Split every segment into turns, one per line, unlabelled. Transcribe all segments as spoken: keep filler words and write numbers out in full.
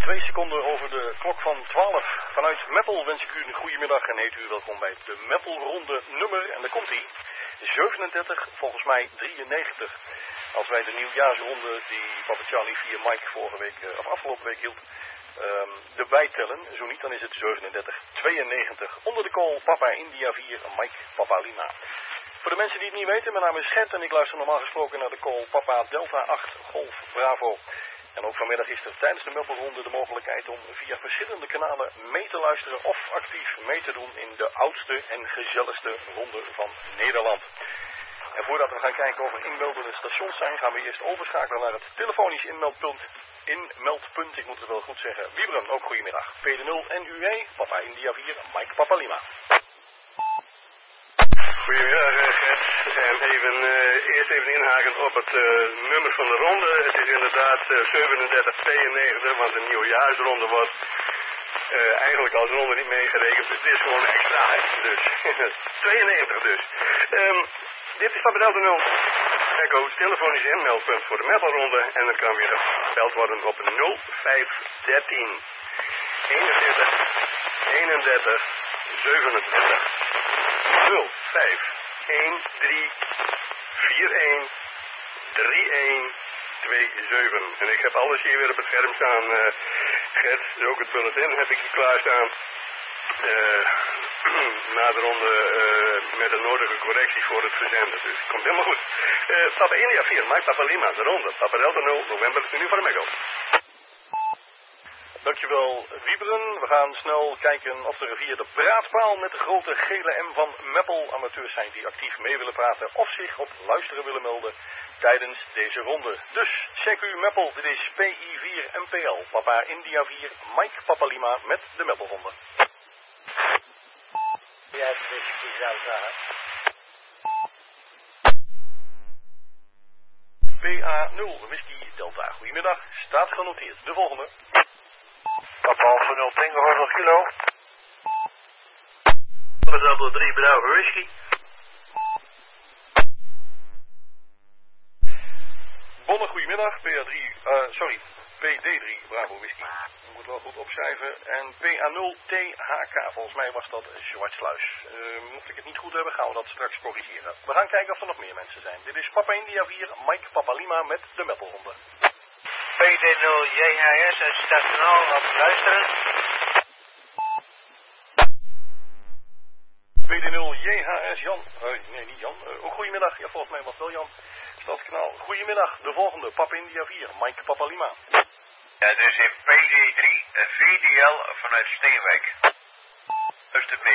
Twee seconden over de klok van twaalf. Vanuit Meppel wens ik u een goede middag en heet u welkom bij de Meppelronde nummer. En daar komt hij. zevenendertig, volgens mij drieënnegentig. Als wij de nieuwjaarsronde die Papa Charlie via Mike vorige week, of afgelopen week hield, um, erbij tellen. Zo niet, dan is het zevenendertig tweeënnegentig. Onder de call Papa India vier, Mike Papa Lima. Voor de mensen die het niet weten, mijn naam is Gert en ik luister normaal gesproken naar de call Papa Delta acht Golf Bravo. En ook vanmiddag is er tijdens de Meppelronde de mogelijkheid om via verschillende kanalen mee te luisteren of actief mee te doen in de oudste en gezelligste ronde van Nederland. En voordat we gaan kijken of er inmeldende stations zijn, gaan we eerst overschakelen naar het telefonisch inmeldpunt. Inmeldpunt, ik moet het wel goed zeggen. Wiebren, ook goedemiddag. P D nul N U E, Papa India vier, Mike Papa Lima.
Goedemiddag Gert. En even, uh, eerst even inhakend op het uh, nummer van de ronde. Het is inderdaad uh, zevenendertig tweeënnegentig, want de nieuwjaarsronde wordt uh, eigenlijk als ronde niet meegerekend. Dus het is gewoon extra. Dus tweeënnegentig dus. Um, dit is Papa Delta nul. Echo, telefonisch inmeldpunt voor de Meppelronde. En dan kan weer gebeld worden op nul vijf dertien eenenveertig eenendertig zevenentwintig. nul vijf een drie vier een drie een twee zeven. En ik heb alles hier weer op het scherm staan, uh, Gert. Dus ook het bulletin heb ik hier klaarstaan. Uh, na de ronde uh, met de nodige correctie voor het verzenden. Dus het komt helemaal goed. Uh, Papa India vier, Mike Papa Lima, de ronde. Papa Delta nul, november, uniform Echo.
Dankjewel Wiebren. We gaan snel kijken of er via de praatpaal met de grote gele M van Meppel amateurs zijn die actief mee willen praten of zich op luisteren willen melden tijdens deze ronde. Dus check u Meppel, dit is P I vier M P L, Papa India vier, Mike Papa Lima met de Meppelronde.
Ja, het is Delta.
P A nul, Whisky Delta. Goedemiddag, staat genoteerd. De volgende.
Papa Alfa nul Tango, honderd kilo.
Papa Delta drie, Bravo Whisky.
Bonne, goedemiddag. P A drie, uh, sorry, P D drie, Bravo Whisky. Ik moet wel goed opschrijven. En P A nul T H K, volgens mij was dat Zwartsluis. Uh, mocht ik het niet goed hebben, gaan we dat straks corrigeren. We gaan kijken of er nog meer mensen zijn. Dit is Papa India vier, Mike Papa Lima met de Meppelronde.
P D nul J H S, het staat kanaal op luisteren.
P D nul J H S, Jan. Uh, nee, niet Jan. Uh, oh, goedemiddag. Ja, volgens mij was het wel Jan. Stadskanaal. Goedemiddag. De volgende. Papa India vier. Mike Papa Lima.
Ja, dus in P D drie, V D L vanuit Steenwijk. Uster B.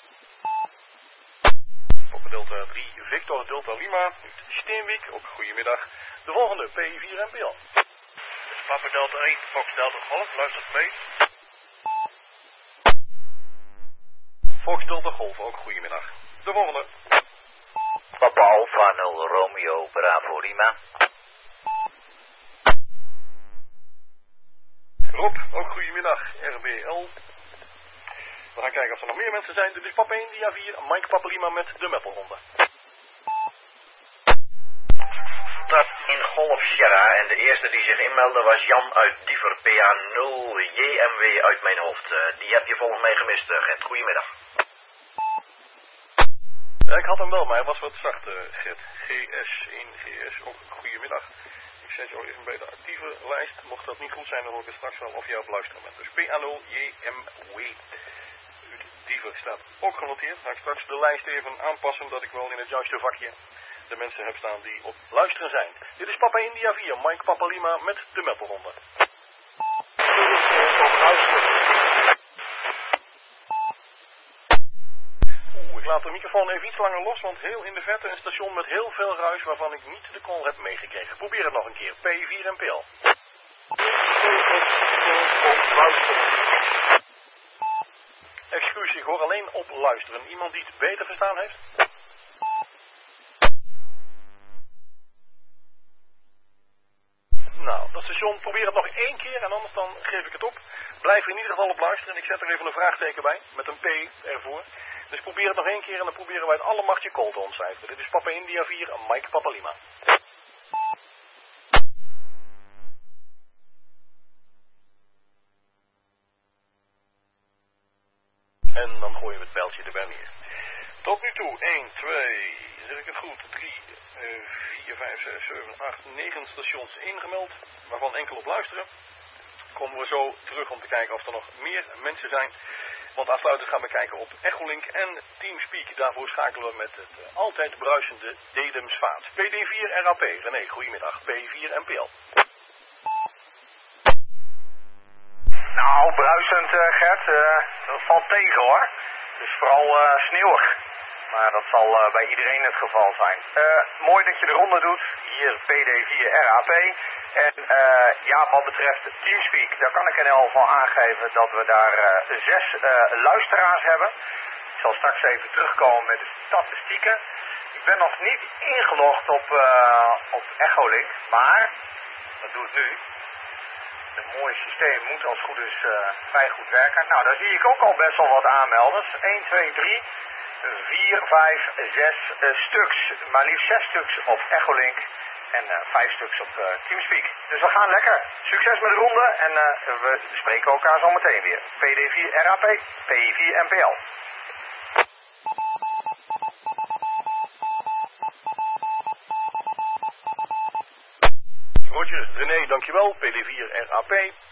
Papa Delta drie, Victor Delta Lima. Steenwijk. Ook goedemiddag. De volgende. P I vier M P L.
Papa Delta één, Fox Delta Golf, luistert mee.
Fox Delta Golf, ook goedemiddag. De volgende.
Papa Alfa nul Romeo Bravo Lima.
Rob, ook goedemiddag. R B L. We gaan kijken of er nog meer mensen zijn. Dit is Papa India vier, Mike Papa Lima met de Meppelronde.
Dat in Golf Sierra en de eerste die zich inmeldde was Jan uit Diever, P A nul J M W uit mijn hoofd. Uh, die heb je volgens mij gemist, uh, Gert. Goedemiddag.
Ja, ik had hem wel, maar hij was wat zacht, uh, Gert. G S één G S, ook goedemiddag. Ik zet jou even bij de actieve lijst. Mocht dat niet goed zijn, dan hoor ik het straks wel of jij op luisteren bent. Dus P A nul J M W. Diever staat ook genoteerd. Ga ik straks de lijst even aanpassen, dat ik wel in het juiste vakje de mensen heb staan die op luisteren zijn. Dit is Papa India vier, Mike Papa Lima met de Meppelronde. Oeh, ik laat de microfoon even iets langer los, want heel in de verte een station met heel veel ruis waarvan ik niet de call heb meegekregen. Probeer het nog een keer. P vier M P L. Excuus, ik hoor alleen op luisteren. Iemand die het beter verstaan heeft? Nou, dat station, probeer het nog één keer en anders dan geef ik het op. Blijf in ieder geval op luisteren. Ik zet er even een vraagteken bij, met een P ervoor. Dus probeer het nog één keer en dan proberen wij het alle macht je call te ontcijferen. Dit is Papa India vier, Mike Papa Lima. en dan gooien we het pijltje erbij neer. Tot nu toe één, twee, zeg ik het goed, drie, vier, vijf, zes, zeven, acht, negen stations ingemeld, waarvan enkel op luisteren. Komen we zo terug om te kijken of er nog meer mensen zijn. Want afsluitend gaan we kijken op Echolink en Teamspeak. Daarvoor schakelen we met het altijd bruisende Dedemsvaart. P D vier R A P. René, goedemiddag. P vier M P L.
Nou, bruisend uh, Gert, uh, dat valt tegen hoor. Dus vooral uh, sneeuwig. Maar dat zal uh, bij iedereen het geval zijn. Uh, mooi dat je de ronde doet. Hier P D vier R A P. En uh, ja, wat betreft Teamspeak, daar kan ik in elk geval aangeven dat we daar uh, zes uh, luisteraars hebben. Ik zal straks even terugkomen met de statistieken. Ik ben nog niet ingelogd op, uh, op Echolink, maar dat doe ik nu. Het mooie systeem moet als het goed is uh, vrij goed werken. Nou, daar zie ik ook al best wel wat aanmelders. één, twee, drie, vier, vijf, zes uh, stuks. Maar liefst zes stuks op Echolink en uh, vijf stuks op uh, Teamspeak. Dus we gaan lekker. Succes met de ronde en uh, we spreken elkaar zo meteen weer. P D vier R A P, P vier M P L.
Roger, René, dankjewel. P D vier R A P.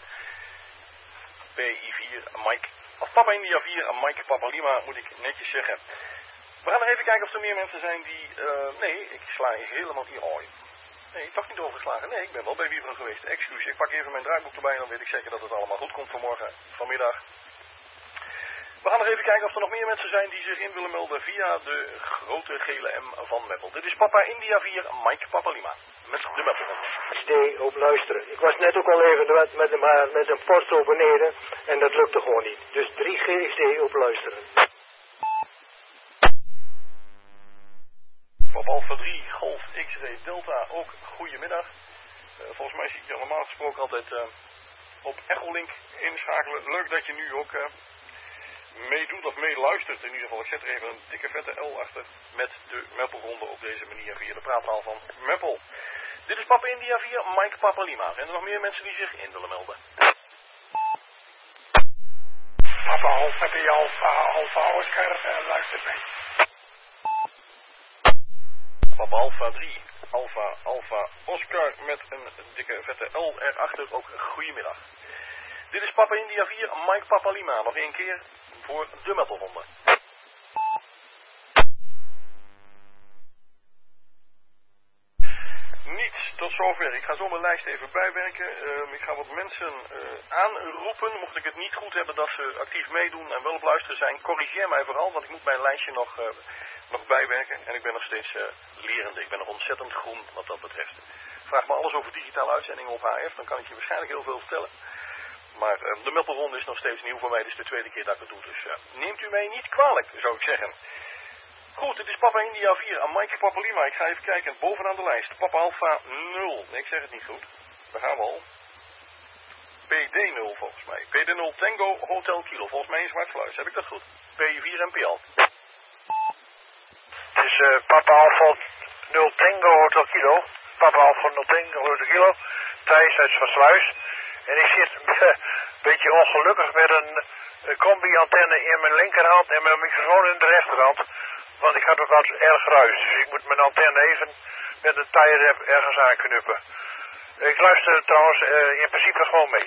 P I vier Mike. Of Papa India vier Mike Papa Lima, moet ik netjes zeggen. We gaan nog even kijken of er meer mensen zijn die... Uh, nee, ik sla helemaal hier ooit. Nee, toch niet overgeslagen. Nee, ik ben wel bij Wieberen geweest. Excuus, ik pak even mijn draaiboek erbij en dan weet ik zeker dat het allemaal goed komt vanmorgen, vanmiddag. We gaan nog even kijken of er nog meer mensen zijn die zich in willen melden via de grote gele M van Meppel. Dit is Papa India vier, Mike Papa Lima. Met de Meppel.
G S D op luisteren. Ik was net ook al even met, met, met, met een porto beneden en dat lukte gewoon niet. Dus drie G S D op luisteren.
Papa Alpha drie, Golf X-Ray Delta, ook goedemiddag. Uh, volgens mij zie ik je normaal gesproken altijd uh, op Echolink inschakelen. Leuk dat je nu ook... Uh, meedoet of meeluistert. In ieder geval, ik zet er even een dikke vette L achter met de Meppelronde op deze manier via de praattaal van Meppel. Dit is Papa India vier, Mike Papa Lima. Zijn er nog meer mensen die zich in willen melden?
Papa Alpha drie, Alpha, Alpha Oscar, uh, luistert mee.
Papa Alpha drie, Alpha, Alpha Oscar met een dikke vette L erachter. Ook goedemiddag. Dit is Papa India vier, Mike Papa Lima. Nog één keer voor de Meppelronde. Niets tot zover. Ik ga zo mijn lijst even bijwerken. Uh, ik ga wat mensen uh, aanroepen. Mocht ik het niet goed hebben dat ze actief meedoen en wel op luisteren zijn, corrigeer mij vooral, want ik moet mijn lijstje nog, uh, nog bijwerken. En ik ben nog steeds uh, lerende. Ik ben nog ontzettend groen wat dat betreft. Vraag me alles over digitale uitzendingen op H F, dan kan ik je waarschijnlijk heel veel vertellen. Maar uh, de Meppelronde is nog steeds nieuw voor mij. Dit is de tweede keer dat ik het doe. Dus uh, neemt u mij niet kwalijk, zou ik zeggen. Goed, het is Papa India vier aan Mike Papa Lima. Ik ga even kijken, bovenaan de lijst. Papa Alpha nul. Nee, ik zeg het niet goed. Daar gaan we al. P D nul volgens mij. P D nul Tango Hotel Kilo. Volgens mij in Zwartsluis. Heb ik dat goed? P vier M P L.
Het is uh, Papa Alpha nul Tango Hotel Kilo. Papa Alpha nul Tango Hotel Kilo. Thijs uit Zwartsluis. En ik zit een beetje ongelukkig met een, een combi-antenne in mijn linkerhand en mijn microfoon in de rechterhand. Want ik had ook wat erg ruis. Dus ik moet mijn antenne even met een tie-rap ergens aanknuppen. Ik luister trouwens uh, in principe gewoon mee.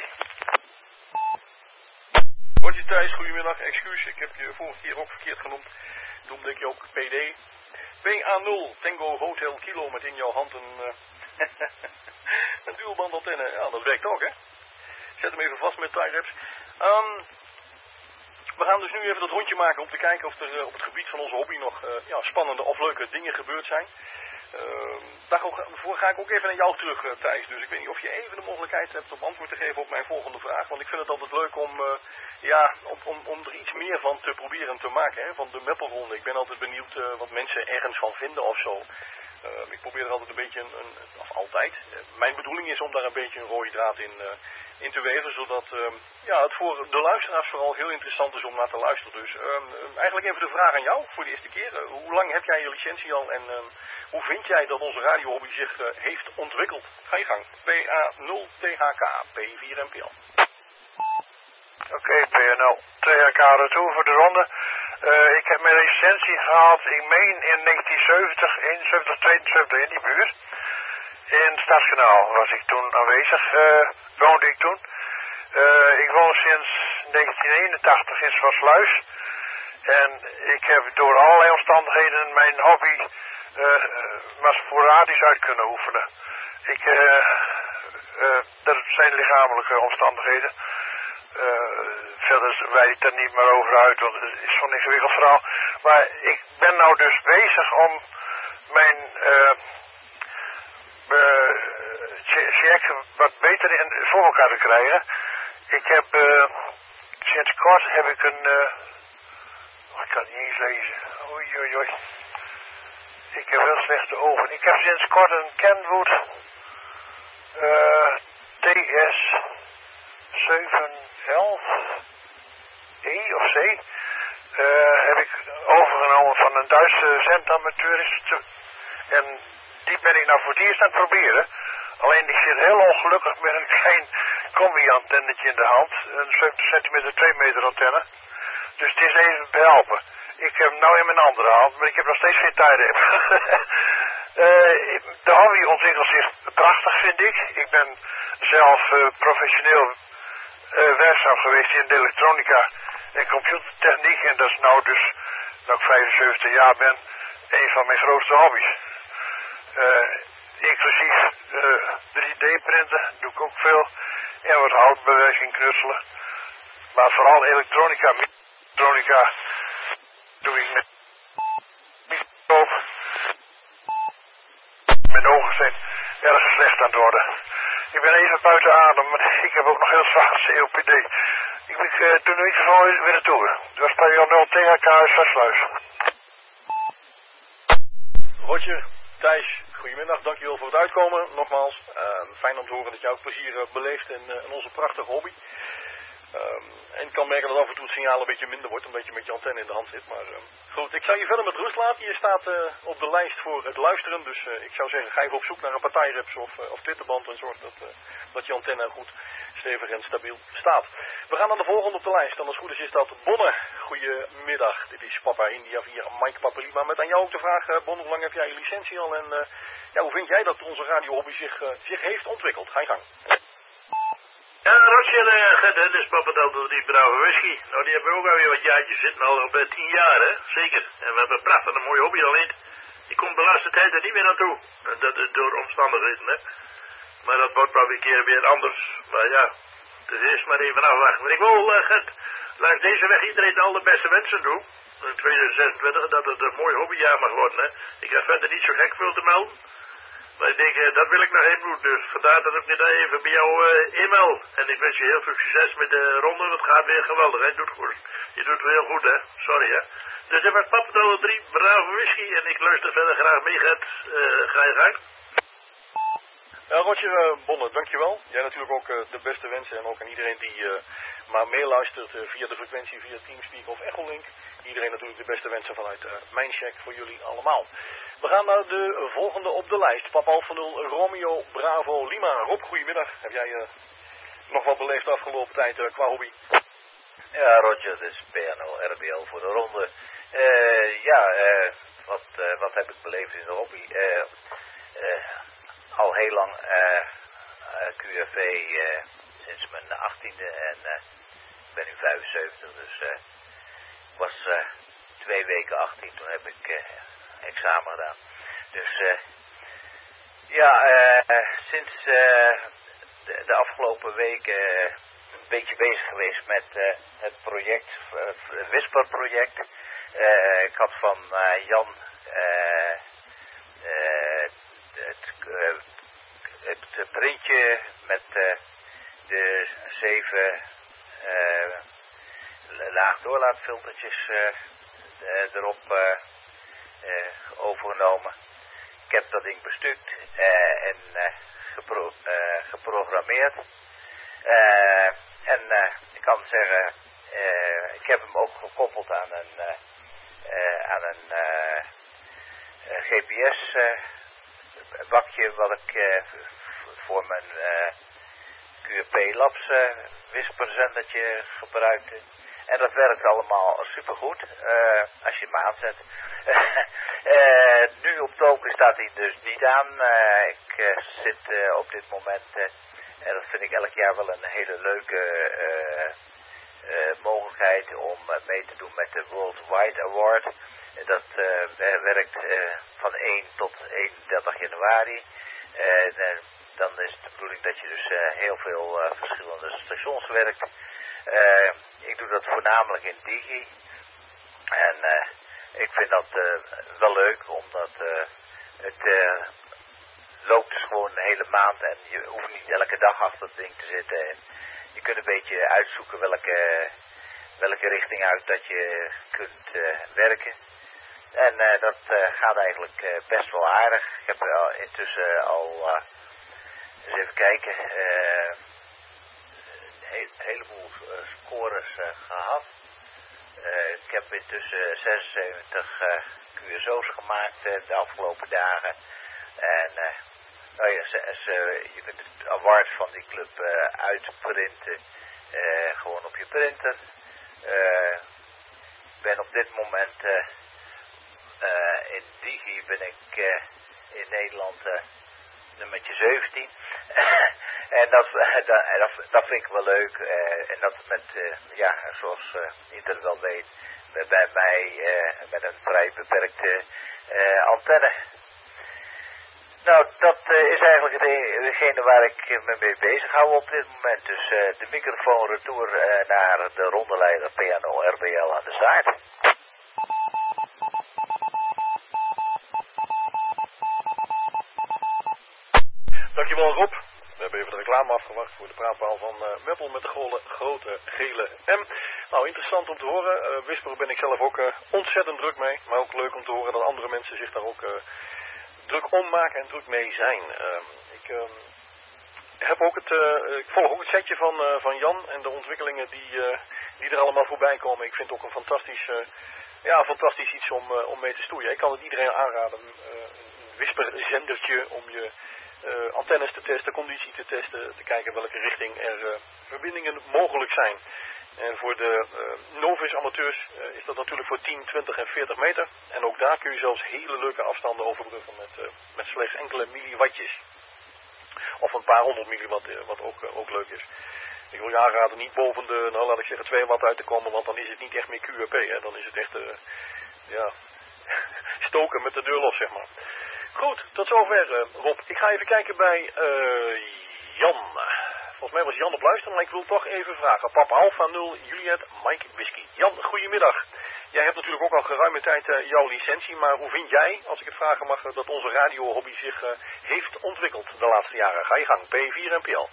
Roger Thijs, goedemiddag. Excuus, ik heb je vorige keer ook verkeerd genoemd. Noemde ik je ook P D. P A nul Tango Hotel Kilo met in jouw hand een, uh, een dualbandantenne. Ja, dat werkt ook, hè? Zet hem even vast met tie-wraps. Um, we gaan dus nu even dat rondje maken om te kijken of er uh, op het gebied van onze hobby nog uh, ja, spannende of leuke dingen gebeurd zijn. Uh, daarvoor ga ik ook even naar jou terug, uh, Thijs. Dus ik weet niet of je even de mogelijkheid hebt om antwoord te geven op mijn volgende vraag. Want ik vind het altijd leuk om, uh, ja, om, om, om er iets meer van te proberen te maken, hè, van de Meppelronde. Ik ben altijd benieuwd uh, wat mensen ergens van vinden of zo. Uh, ik probeer er altijd een beetje, een, een, of altijd, uh, mijn bedoeling is om daar een beetje een rode draad in, uh, in te weven, zodat uh, ja, het voor de luisteraars vooral heel interessant is om naar te luisteren. Dus uh, uh, eigenlijk even de vraag aan jou voor de eerste keer. Uh, hoe lang heb jij je licentie al en uh, hoe vind jij dat onze radiohobby zich uh, heeft ontwikkeld? Ga je gang. P A nul T H K, P vier M P L.
Oké, okay, P N L. Twee K retour voor de ronde. Uh, ik heb mijn licentie gehaald, ik meen in negentien zeventig, eenenzeventig, tweeënzeventig in die buurt. In Stadskanaal was ik toen aanwezig, uh, woonde ik toen. Uh, ik woon sinds negentien eenentachtig in Zwarsluis. En ik heb door allerlei omstandigheden mijn hobby uh, maar sporadisch uit kunnen oefenen. Ik, uh, uh, dat zijn lichamelijke omstandigheden. Uh, verder wijd ik daar niet meer over uit, want het is zo'n ingewikkeld verhaal. Maar ik ben nou dus bezig om mijn uh, uh, check wat beter in, voor elkaar te krijgen. Ik heb uh, sinds kort heb ik een... Uh, oh, ik kan het niet eens lezen. Oei, oei, oei. Ik heb wel slechte ogen. Ik heb sinds kort een Kenwood uh, T S zevenhonderdelf E of C uh, heb ik overgenomen van een Duitse zendamateur. En die ben ik nou voor het eerst aan het proberen. Alleen ik zit heel ongelukkig met een klein combi-antennetje in de hand. Een zeventig centimeter, twee meter antenne. Dus het is even behelpen. Ik heb hem nou in mijn andere hand, maar ik heb nog steeds geen tijd. uh, de hobby ontwikkelt zich prachtig, vind ik. Ik ben zelf uh, professioneel uh, werkzaam geweest in de elektronica en computertechniek. En dat is nou dus, dat ik vijfenzeventig jaar ben, een van mijn grootste hobby's. Uh, inclusief uh, drie D printen, doe ik ook veel. En wat houtbewerking, knutselen. Maar vooral elektronica, elektronica doe ik met microscoop. Mijn ogen zijn erg slecht aan het worden. Ik ben even buiten adem, maar ik heb ook nog heel zwaar C O P D. Ik ben uh, toen in ieder geval weer naartoe. Dat was bij jou nul T H K uit Zwarsluis.
Roger, Thijs, goedemiddag, dankjewel voor het uitkomen. Nogmaals, uh, fijn om te horen dat je ook plezier uh, beleeft in, uh, in onze prachtige hobby. Um, en ik kan merken dat af en toe het signaal een beetje minder wordt, omdat je met je antenne in de hand zit. Maar uh, goed, ik zou je verder met rust laten. Je staat uh, op de lijst voor het luisteren, dus uh, ik zou zeggen, ga even op zoek naar een partijreps of, uh, of Twitterband en zorg dat, uh, dat je antenne goed stevig en stabiel staat. We gaan naar de volgende op de lijst. En als het goed is, is dat Bonne. Goedemiddag, dit is Papa India via Mike Papelima. Met aan jou ook de vraag, uh, Bonne, hoe lang heb jij je licentie al? En uh, ja, hoe vind jij dat onze radiohobby zich, uh, zich heeft ontwikkeld? Ga je gang.
Ja, Roger, uh, dit is Papa Delta drie Bravo Whisky. Nou, die hebben we ook alweer wat jaartjes zitten, al op uh, tien jaar, hè? Zeker. En we hebben een prachtige mooie hobby alleen. Die komt de laatste tijd er niet meer naartoe. Uh, dat is door omstandigheden, hè? Maar dat wordt wel een keer weer anders. Maar ja, het is eerst maar even afwachten. Maar ik wil, uh, Gert, langs deze weg iedereen al de beste wensen doen. In tweeduizend zesentwintig, dat het een mooi hobbyjaar mag worden, hè? Ik heb verder niet zo gek veel te melden. Maar ik denk, uh, dat wil ik nog even doen. Dus vandaar dat ik net even bij jou uh, e-mail. En ik wens je heel veel succes met de ronde. Het gaat weer geweldig, hè? Je doet, goed. Je doet het heel goed, hè? Sorry, hè? Dus dit was Papa Delta drie Bravo Whisky. En ik luister verder graag mee, Gert. Uh, ga je gang.
Uh, Roger uh, Bonne, dankjewel. Jij natuurlijk ook uh, de beste wensen en ook aan iedereen die uh, maar meeluistert uh, via de frequentie, via Teamspeak of Echolink. Iedereen natuurlijk de beste wensen vanuit uh, mijn check voor jullie allemaal. We gaan naar de volgende op de lijst. Papa Alfa nul Romeo Bravo Lima. Rob, goedemiddag. Heb jij uh, nog wat beleefd de afgelopen tijd uh, qua hobby?
Ja, Roger, dit is P N L R B L voor de ronde. Uh, ja, uh, wat, uh, wat heb ik beleefd in de hobby? Uh, uh, al heel lang uh, uh, Q R V uh, sinds mijn achttiende en uh, ik ben nu vijfenzeventig, dus uh, ik was uh, twee weken achttien, toen heb ik uh, examen gedaan. Dus uh, ja, uh, sinds uh, de, de afgelopen weken uh, een beetje bezig geweest met uh, het project, uh, het Whisper-project. Uh, ik had van uh, Jan uh, uh, het, uh, het printje met uh, de zeven uh, laag doorlaatfiltertjes uh, uh, erop uh, uh, overgenomen. Ik heb dat ding bestukt uh, en uh, gepro uh, geprogrammeerd. Uh, en uh, ik kan zeggen, uh, ik heb hem ook gekoppeld aan een, uh, uh, aan een uh, uh, G P S uh, bakje wat ik uh, voor mijn uh, Q P Labs uh, wisperzendertje gebruikte. En dat werkt allemaal supergoed, uh, als je hem aanzet. uh, nu op token staat hij dus niet aan. Uh, ik uh, zit uh, op dit moment, uh, en dat vind ik elk jaar wel een hele leuke uh, uh, mogelijkheid om uh, mee te doen met de Worldwide Award. Dat uh, werkt uh, van één tot eenendertig januari. En uh, dan is het de bedoeling dat je dus uh, heel veel uh, verschillende stations werkt. Uh, ik doe dat voornamelijk in Digi. En uh, ik vind dat uh, wel leuk, omdat uh, het uh, loopt dus gewoon een hele maand en je hoeft niet elke dag achter het ding te zitten. En je kunt een beetje uitzoeken welke, welke richting uit dat je kunt uh, werken. En uh, dat uh, gaat eigenlijk uh, best wel aardig. Ik heb uh, intussen al, uh, eens even kijken, uh, een he heleboel uh, scores uh, gehad. Uh, ik heb intussen zesenzeventig uh, Q S O's gemaakt uh, de afgelopen dagen. En uh, nou ja, ze, ze, je kunt het award van die club uh, uitprinten, uh, gewoon op je printer. Uh, ik ben op dit moment... Uh, Uh, in Digi ben ik uh, in Nederland uh, nummertje zeventien. En dat, uh, dat, dat, dat vind ik wel leuk. Uh, en dat met, uh, ja, zoals uh, iedereen wel weet, bij mij uh, met een vrij beperkte uh, antenne. Nou, dat uh, is eigenlijk degene waar ik me mee bezig hou op dit moment. Dus uh, de microfoon retour uh, naar de rondeleider P N O R B L aan de staart.
Dankjewel Rob. We hebben even de reclame afgewacht voor de praatpaal van uh, Meppel met de gole, grote gele M. Nou, interessant om te horen. Uh, Wisper ben ik zelf ook uh, ontzettend druk mee. Maar ook leuk om te horen dat andere mensen zich daar ook uh, druk om maken en druk mee zijn. Uh, ik uh, heb ook het, uh, ik volg ook het setje van, uh, van Jan en de ontwikkelingen die, uh, die er allemaal voorbij komen. Ik vind het ook een fantastisch, uh, ja, fantastisch iets om, uh, om mee te stoeien. Ik kan het iedereen aanraden. Uh, een Wisper-zendertje om je... Uh, antennes te testen, conditie te testen, te kijken welke richting er uh, verbindingen mogelijk zijn. En voor de uh, novice amateurs uh, is dat natuurlijk voor tien, twintig en veertig meter. En ook daar kun je zelfs hele leuke afstanden overbruggen met, uh, met slechts enkele milliwattjes. Of een paar honderd milliwatt, uh, wat ook, uh, ook leuk is. Ik wil je aanraden niet boven de, nou laat ik zeggen, twee watt uit te komen, want dan is het niet echt meer Q R P. Hè? Dan is het echt, uh, ja, stoken met de deur los, zeg maar. Goed, tot zover uh, Rob. Ik ga even kijken bij uh, Jan. Volgens mij was Jan op luisteren, maar ik wil toch even vragen. Papa Alpha nul Juliet Mike Whisky. Jan, goedemiddag. Jij hebt natuurlijk ook al geruime tijd uh, jouw licentie, maar hoe vind jij, als ik het vragen mag, dat onze radiohobby zich uh, heeft ontwikkeld de laatste jaren? Ga je gang, P vier en P L.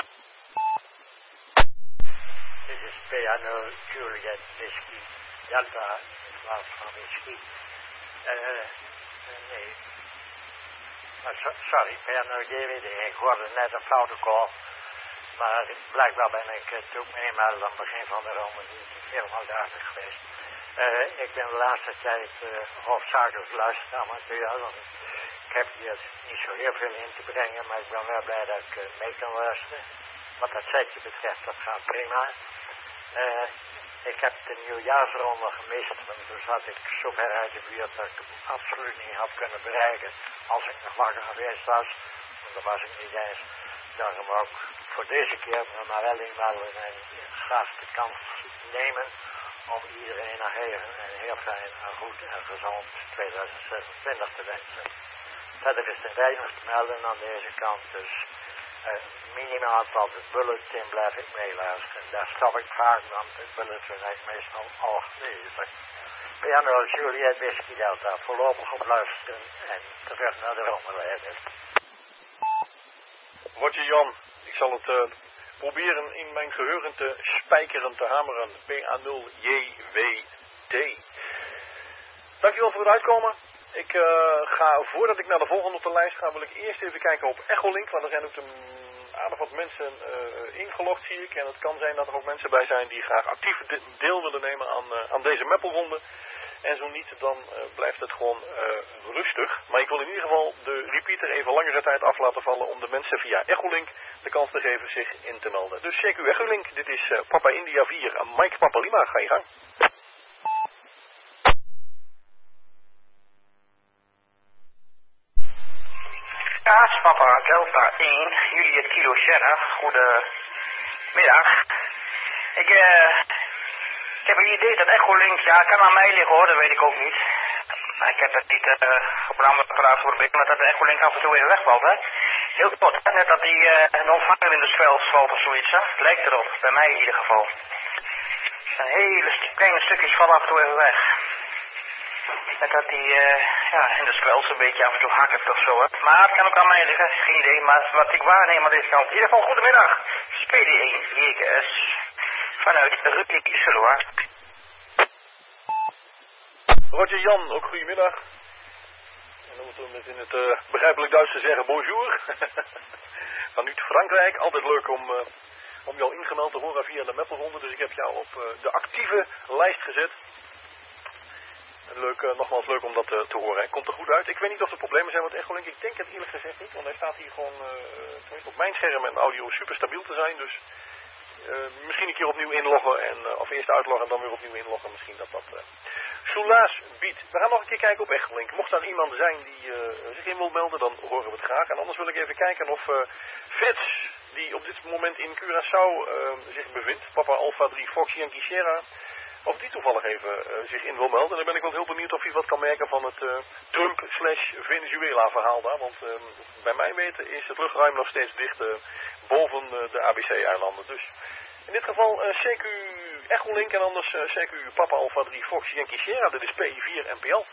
Dit is P nul Juliet Whisky. Delta in plaats van whisky. Uh, uh, nee. Sorry, P nul J W D, ik hoorde net een foute call. Maar blijkbaar ben ik uh, toen eenmaal aan het begin van de ronde niet helemaal duidelijk geweest. Uh, ik ben de laatste tijd uh, hoofdzakelijk luisteramateur. Want ik heb hier niet zo heel veel in te brengen, maar ik ben wel blij dat ik uh, mee kan luisteren. Wat dat setje betreft, dat gaat prima. Uh, ik heb de nieuwjaarsronde gemist, want toen zat ik zo ver uit de buurt dat ik het absoluut niet had kunnen bereiken als ik nog wakker geweest was. Want dat was ik niet eens. Daarom ook voor deze keer maar wel inmelden en graag de kans nemen om iedereen nog even een heel fijn en goed en gezond tweeduizend zesentwintig te wensen. Verder is er weinig te melden aan deze kant, dus uh, minimaal tot het bulletin blijf ik meeluisteren. Daar stap ik vaak, want het bulletin is meestal al gelezen. P nul Juliet Whisky Delta, voorlopig op luisteren en terug naar de rondeleider.
Roger Jan, ik zal het uh, proberen in mijn geheugen te spijkeren, te hameren. P nul J W D. Dankjewel voor het uitkomen. Ik uh, ga, voordat ik naar de volgende op de lijst ga, wil ik eerst even kijken op Echolink. Want er zijn ook een aardig wat mensen uh, ingelogd, zie ik. En het kan zijn dat er ook mensen bij zijn die graag actief deel willen nemen aan, uh, aan deze Meppelronde. En zo niet, dan uh, blijft het gewoon uh, rustig. Maar ik wil in ieder geval de repeater even langere tijd af laten vallen om de mensen via Echolink de kans te geven zich in te melden. Dus check uw Echolink. Dit is uh, Papa India vier. Uh, Mike Papa Lima, ga je gang.
Kaas Papa Delta één, Juliet Kilo Sierra. Goedemiddag. Ik, uh, ik heb een idee dat Echolink, ja, het kan aan mij liggen hoor, dat weet ik ook niet. Maar ik heb het niet uh, op een andere praat voorbeeld, maar dat de Echolink af en toe even wegvalt, hè. Heel kort, hè? Net dat die uh, een ontvanger in de spel valt of zoiets, hè. Het lijkt erop, bij mij in ieder geval. Een hele st kleine stukjes vallen af en toe even weg. Net dat die uh, ja, in de spels een beetje af en toe hakkert of zo, hè. Maar het kan ook aan mij liggen, geen idee. Maar wat ik waarneem aan deze kant. In ieder geval, goedemiddag. C D één, J K S. Vanuit Rutlik Iseloa.
Roger Jan, ook goedemiddag. En dan moeten we met in het uh, begrijpelijk Duits te zeggen bonjour. Van Uit Frankrijk, altijd leuk om, uh, om jou ingemeld te horen via de Meppelronde. Dus ik heb jou op uh, de actieve lijst gezet. Leuk, uh, nogmaals leuk om dat uh, te horen. Hij komt er goed uit. Ik weet niet of er problemen zijn met Echolink. Ik denk het eerlijk gezegd niet, want hij staat hier gewoon uh, op mijn scherm en audio super stabiel te zijn. Dus uh, misschien een keer opnieuw inloggen en uh, of eerst uitloggen en dan weer opnieuw inloggen. Misschien dat dat uh, soelaas biedt. We gaan nog een keer kijken op Echolink. Mocht er iemand zijn die uh, zich in wil melden, dan horen we het graag. En anders wil ik even kijken of uh, Frits, die op dit moment in Curaçao uh, zich bevindt, Papa Alpha drie Fox Yankee Sierra, of die toevallig even uh, zich in wil melden. En dan ben ik wel heel benieuwd of hij wat kan merken van het uh, Trump slash Venezuela verhaal daar. Want uh, bij mij weten is het luchtruim nog steeds dicht uh, boven uh, de A B C-eilanden. Dus in dit geval uh, C Q Echolink en anders uh, C Q Papa Alpha drie Fox Yankee Sierra. Dit is P I vier N P L.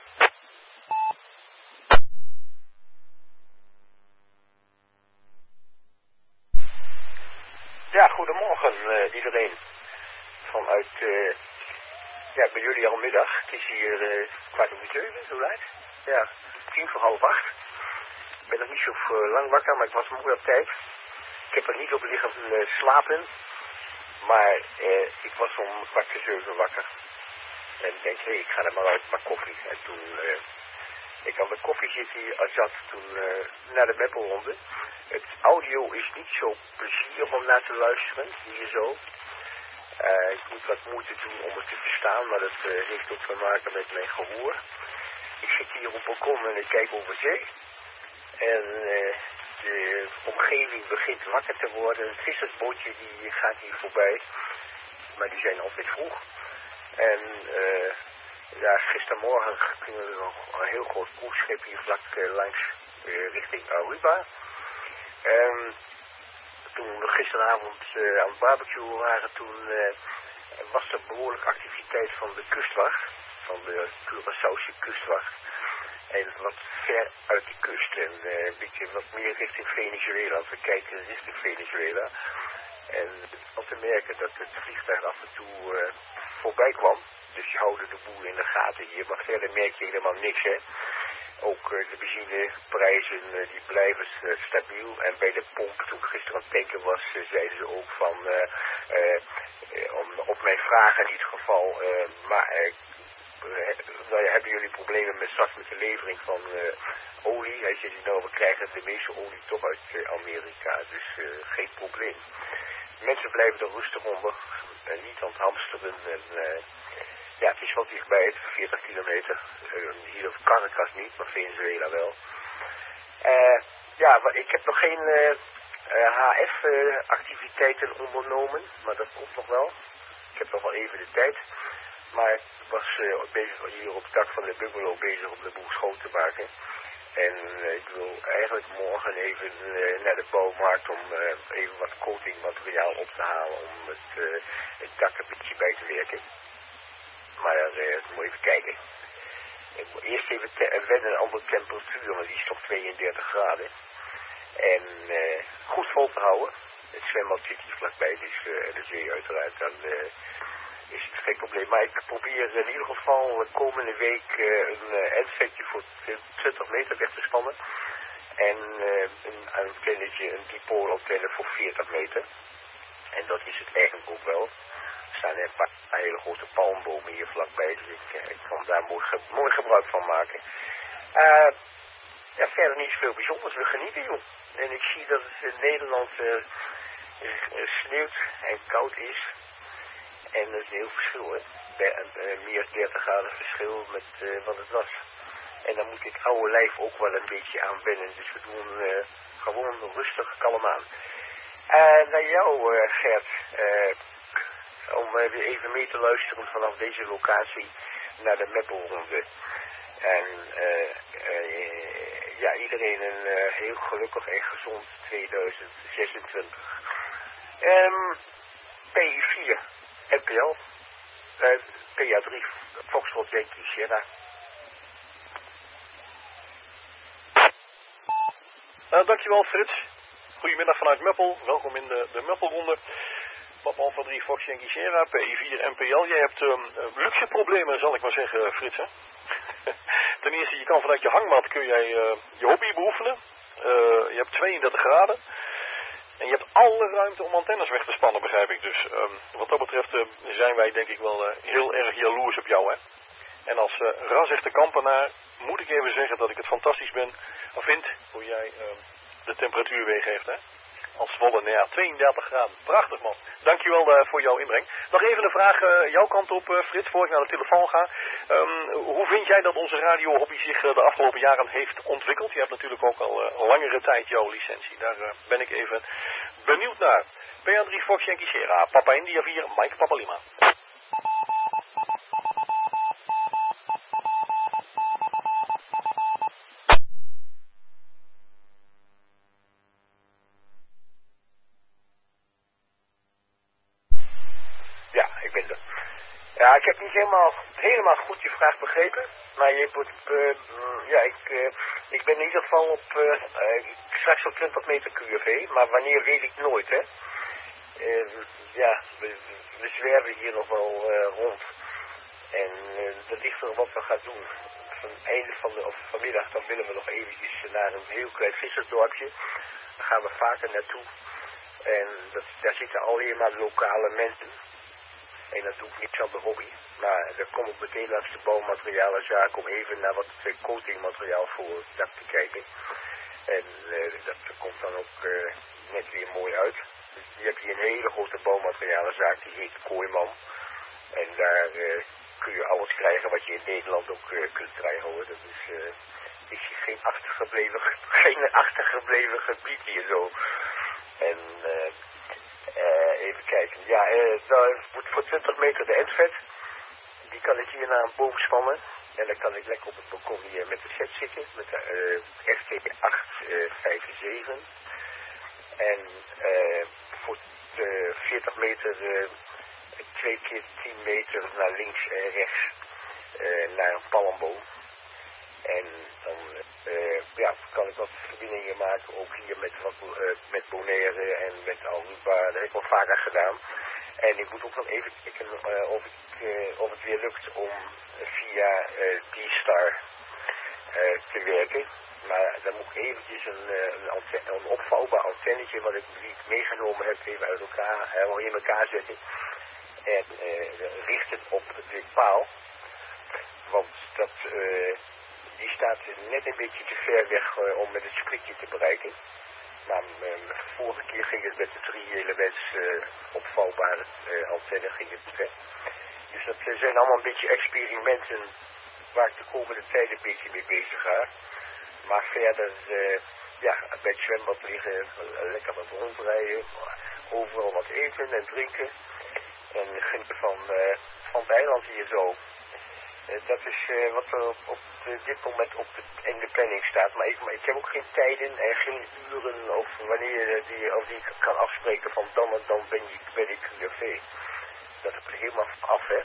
Ja, goedemorgen uh, iedereen. Vanuit... Uh... Ja, bij jullie al middag. Het is hier uh, kwart over zeven, zo laat. Ja, tien voor half acht. Ik ben nog niet zo uh, lang wakker, maar ik was mooi op tijd. Ik heb er niet op liggen uh, slapen. Maar uh, ik was om kwart voor zeven wakker. En ik denk, hé, hey, ik ga er maar uit mijn koffie. En toen uh, ik aan de koffie zitten als zat, toen uh, naar de Meppelronde. Het audio is niet zo plezierig om naar te luisteren, hier zo. Uh, ik moet wat moeite doen om het te verstaan, maar dat uh, heeft ook te maken met mijn gehoor. Ik zit hier op het balkon en ik kijk over zee. En uh, de omgeving begint wakker te worden. Het vissersbootje die gaat hier voorbij. Maar die zijn altijd vroeg. En uh, ja, gistermorgen ging er nog een heel groot cruiseschip hier vlak uh, langs uh, richting Aruba. Um, Toen we gisteravond uh, aan het barbecue waren, toen uh, was er behoorlijk activiteit van de kustwacht, van de Curaçaose kustwacht. En wat ver uit de kust en uh, een beetje wat meer richting Venezuela. Als we kijken richting Venezuela. En om te merken dat het vliegtuig af en toe uh, voorbij kwam. Dus je houdt de boel in de gaten hier, maar verder merk je helemaal niks, hè. Ook uh, de benzineprijzen uh, die blijven uh, stabiel. En bij de pomp, toen ik gisteren aan het tanken was, uh, zeiden ze ook van, uh, uh, uh, om, op mijn vraag in ieder geval, uh, maar uh, nou ja, hebben jullie problemen met straks met de levering van uh, olie? Hij zei, nou, we krijgen de meeste olie toch uit uh, Amerika, dus uh, geen probleem. Mensen blijven er rustig onder, uh, niet aan het hamsteren en... Uh, Ja, het is wel dichtbij, veertig kilometer. Uh, hier op Caracas niet, maar Venezuela wel. Uh, ja, ik heb nog geen uh, uh, H F-activiteiten uh, ondernomen, maar dat komt nog wel. Ik heb nog wel even de tijd. Maar ik was uh, bezig hier op het dak van de Bungalow bezig om de boel schoon te maken. En uh, ik wil eigenlijk morgen even uh, naar de bouwmarkt om uh, even wat coatingmateriaal op te halen om het, uh, het dak een beetje bij te werken. Maar uh, moet even kijken. Ik moet eerst even wennen aan de temperatuur, want die is toch tweeëndertig graden. En uh, goed vol te houden. Het zwembad zit hier vlakbij, dus uh, de zee uiteraard. Dan, uh, is het geen probleem. Maar ik probeer in ieder geval de komende week uh, een uh, endvetje voor twintig meter weg te spannen. En uh, een antennetje, een dipoolantenne voor veertig meter. En dat is het eigenlijk ook wel. Er staan een paar hele grote palmbomen hier vlakbij, dus ik, ik kan daar mooi, ge mooi gebruik van maken. Uh, ja, verder niet veel bijzonders, we genieten joh. En ik zie dat het in Nederland uh, sneeuwt en koud is. En dat is een heel verschil, hè. Bij, uh, meer dertig graden verschil met uh, wat het was. En dan moet dit oude lijf ook wel een beetje aan wennen. Dus we doen uh, gewoon rustig, kalm aan. Uh, naar jou, uh, Gert. Uh, om uh, weer even mee te luisteren vanaf deze locatie naar de Meppelronde. En uh, uh, ja, iedereen een uh, heel gelukkig en gezond tweeduizend zesentwintig. Um, P I vier, N P L, uh, P A drie, Foxtrot Yankee Sierra.
Uh, dankjewel Frits. Goedemiddag vanuit Meppel. Welkom in de, de Meppelronde. Papa Alpha drie Fox Yankee Sierra, P I vier N P L. Jij hebt um, luxe problemen, zal ik maar zeggen, Frits, hè? Ten eerste, je kan vanuit je hangmat kun jij uh, je hobby beoefenen. Uh, je hebt tweeëndertig graden. En je hebt alle ruimte om antennes weg te spannen, begrijp ik. Dus um, wat dat betreft uh, zijn wij denk ik wel uh, heel erg jaloers op jou, hè. En als uh, ras-echte kampenaar moet ik even zeggen dat ik het fantastisch ben, of vind hoe jij uh, de temperatuur weergeeft, hè. Als Zwolle, nou ja, tweeëndertig graden. Prachtig man. Dankjewel uh, voor jouw inbreng. Nog even een vraag uh, jouw kant op, uh, Frits, voor ik naar de telefoon ga. Um, hoe vind jij dat onze radiohobby zich uh, de afgelopen jaren heeft ontwikkeld? Je hebt natuurlijk ook al uh, langere tijd jouw licentie. Daar uh, ben ik even benieuwd naar. P A drie Fox Yankee Sierra, Papa India vier, Mike Papa Lima.
Ja, ik heb niet helemaal, helemaal goed je vraag begrepen, maar je moet, uh, ja, ik, uh, ik ben in ieder geval op, uh, uh, straks op twintig meter Q F E, maar wanneer weet ik nooit, hè. Uh, ja, we, we zwerven hier nog wel uh, rond en uh, dat ligt er wat we gaan doen. Van het einde van de, of vanmiddag, dan willen we nog eventjes naar een heel klein vissersdorpje, daar gaan we vaker naartoe en dat, daar zitten alleen maar lokale mensen. En dat doe ik niks aan de hobby. Maar dan kom ik meteen langs de bouwmaterialenzaak om even naar wat coatingmateriaal voor het dak te kijken. En uh, dat komt dan ook uh, net weer mooi uit. Dus je hebt hier een hele grote bouwmaterialenzaak, die heet Kooiman. En daar uh, kun je alles krijgen wat je in Nederland ook uh, kunt krijgen hoor. Dat is, uh, is geen achtergebleven, geen achtergebleven gebied hier zo. En... Uh, Uh, even kijken. Ja, uh, daar moet voor twintig meter de endvet. Die kan ik hier naar een boom spannen. En dan kan ik lekker op het balkon hier met de set zitten. Met de uh, F T acht vijfenzeventig. En uh, voor de veertig meter uh, twee keer tien meter naar links en rechts uh, naar een palmboom. En dan uh, ja, kan ik wat verbindingen maken, ook hier met, wat, uh, met Bonaire en met Aruba. Dat heb ik wel vaker gedaan. En ik moet ook nog even kijken uh, of, ik, uh, of het weer lukt om via uh, D-Star uh, te werken. Maar dan moet ik eventjes een, een, antenne, een opvouwbaar antennetje, wat ik niet meegenomen heb, even uit elkaar, helemaal in elkaar zetten. En uh, richten op de paal. Want dat... Uh, Die staat net een beetje te ver weg uh, om met het splitje te bereiken. Maar uh, vorige keer ging het met de drie elements uh, opvouwbare uh, antenne ging het ver. Dus dat uh, zijn allemaal een beetje experimenten waar ik de komende tijd een beetje mee bezig ga. Maar verder, uh, ja, bij het zwembad liggen, uh, lekker wat rondrijden, overal wat eten en drinken. En genieten van, uh, van het eiland hier zo. Uh, dat is uh, wat er op, op uh, dit moment op de, in de planning staat. Maar ik, maar ik heb ook geen tijden en geen uren of wanneer uh, die, of die ik kan afspreken van dan en dan ben, je, ben ik Q F E. Dat heb ik helemaal af, hè.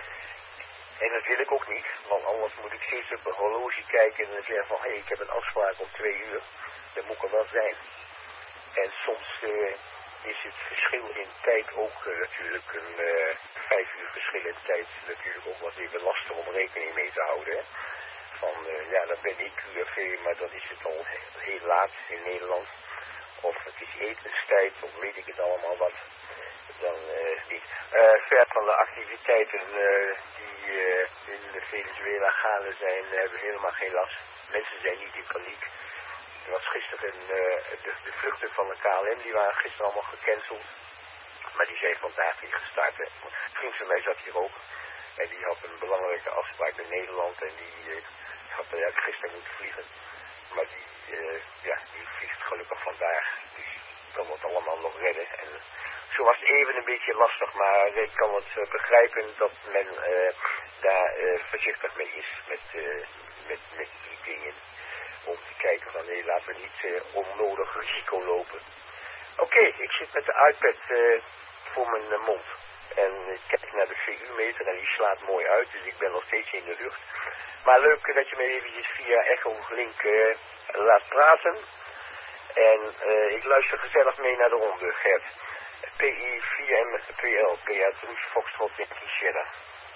En dat wil ik ook niet, want anders moet ik steeds op een horloge kijken en zeggen van hé, hey, ik heb een afspraak om twee uur. Dat moet er wel zijn. En soms uh, is het verschil in tijd ook uh, natuurlijk een uh, vijf uur verschil in tijd natuurlijk ook wat even lastig om rekening mee te houden. Hè? Van uh, ja, dan ben ik Q R V, maar dan is het al heel, heel laat in Nederland. Of het is etenstijd, of weet ik het allemaal wat. Dan uh, niet. Uh, ver van de activiteiten uh, die uh, in Venezuela gaande zijn, hebben we helemaal geen last. Mensen zijn niet in paniek. Er was gisteren uh, de, de vluchten van de K L M, die waren gisteren allemaal gecanceld. Maar die zijn vandaag weer gestart. Hè. Een vriend van mij zat hier ook. En die had een belangrijke afspraak in Nederland. En die uh, had uh, gisteren moeten vliegen. Maar die, uh, ja, die vliegt gelukkig vandaag. Dus kan het allemaal nog redden. En zo was het even een beetje lastig. Maar ik kan het uh, begrijpen dat men uh, daar uh, voorzichtig mee is met, uh, met, met die dingen. Om te kijken van nee, laten we niet uh, onnodig risico lopen. Oké, okay, ik zit met de iPad uh, voor mijn uh, mond. En ik kijk naar de V U-meter en die slaat mooi uit. Dus ik ben nog steeds in de lucht. Maar leuk dat je me eventjes via Echolink uh, laat praten. En uh, ik luister gezellig mee naar de ronde, Gert. P I vier M P L, P A drie Foxtrot Yankee Sierra.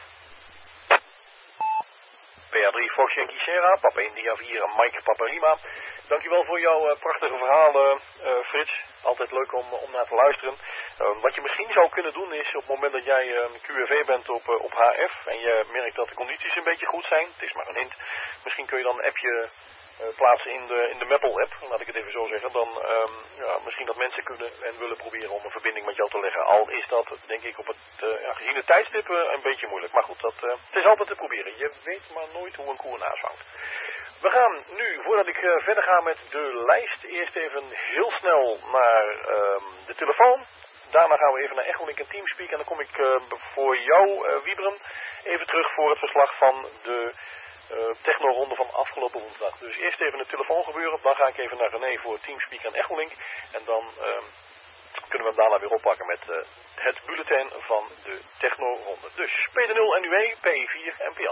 P A drie Fox Yankee Sierra, Papa India vier, Mike Papa Lima. Dankjewel voor jouw uh, prachtige verhalen, uh, Frits. Altijd leuk om, om naar te luisteren. Uh, wat je misschien zou kunnen doen is, op het moment dat jij uh, Q R V bent op, uh, op H F en je merkt dat de condities een beetje goed zijn, het is maar een hint, misschien kun je dan een appje uh, plaatsen in de, in de Maple-app, laat ik het even zo zeggen. Dan um, ja, misschien dat mensen kunnen en willen proberen om een verbinding met jou te leggen. Al is dat, denk ik, op het uh, ja, gezien de tijdstip uh, een beetje moeilijk. Maar goed, dat, uh, het is altijd te proberen. Je weet maar nooit hoe een koe een haas vangt. We gaan nu, voordat ik uh, verder ga met de lijst, eerst even heel snel naar um, de telefoon. Daarna gaan we even naar Echolink en Teamspeak. En dan kom ik uh, voor jou, uh, Wiebren, even terug voor het verslag van de uh, technoronde van afgelopen woensdag. Dus eerst even het telefoongebeuren. Dan ga ik even naar René voor Teamspeak en Echolink. En dan uh, kunnen we hem daarna weer oppakken met uh, het bulletin van de technoronde. Dus P D nul N U E, P vier M P L.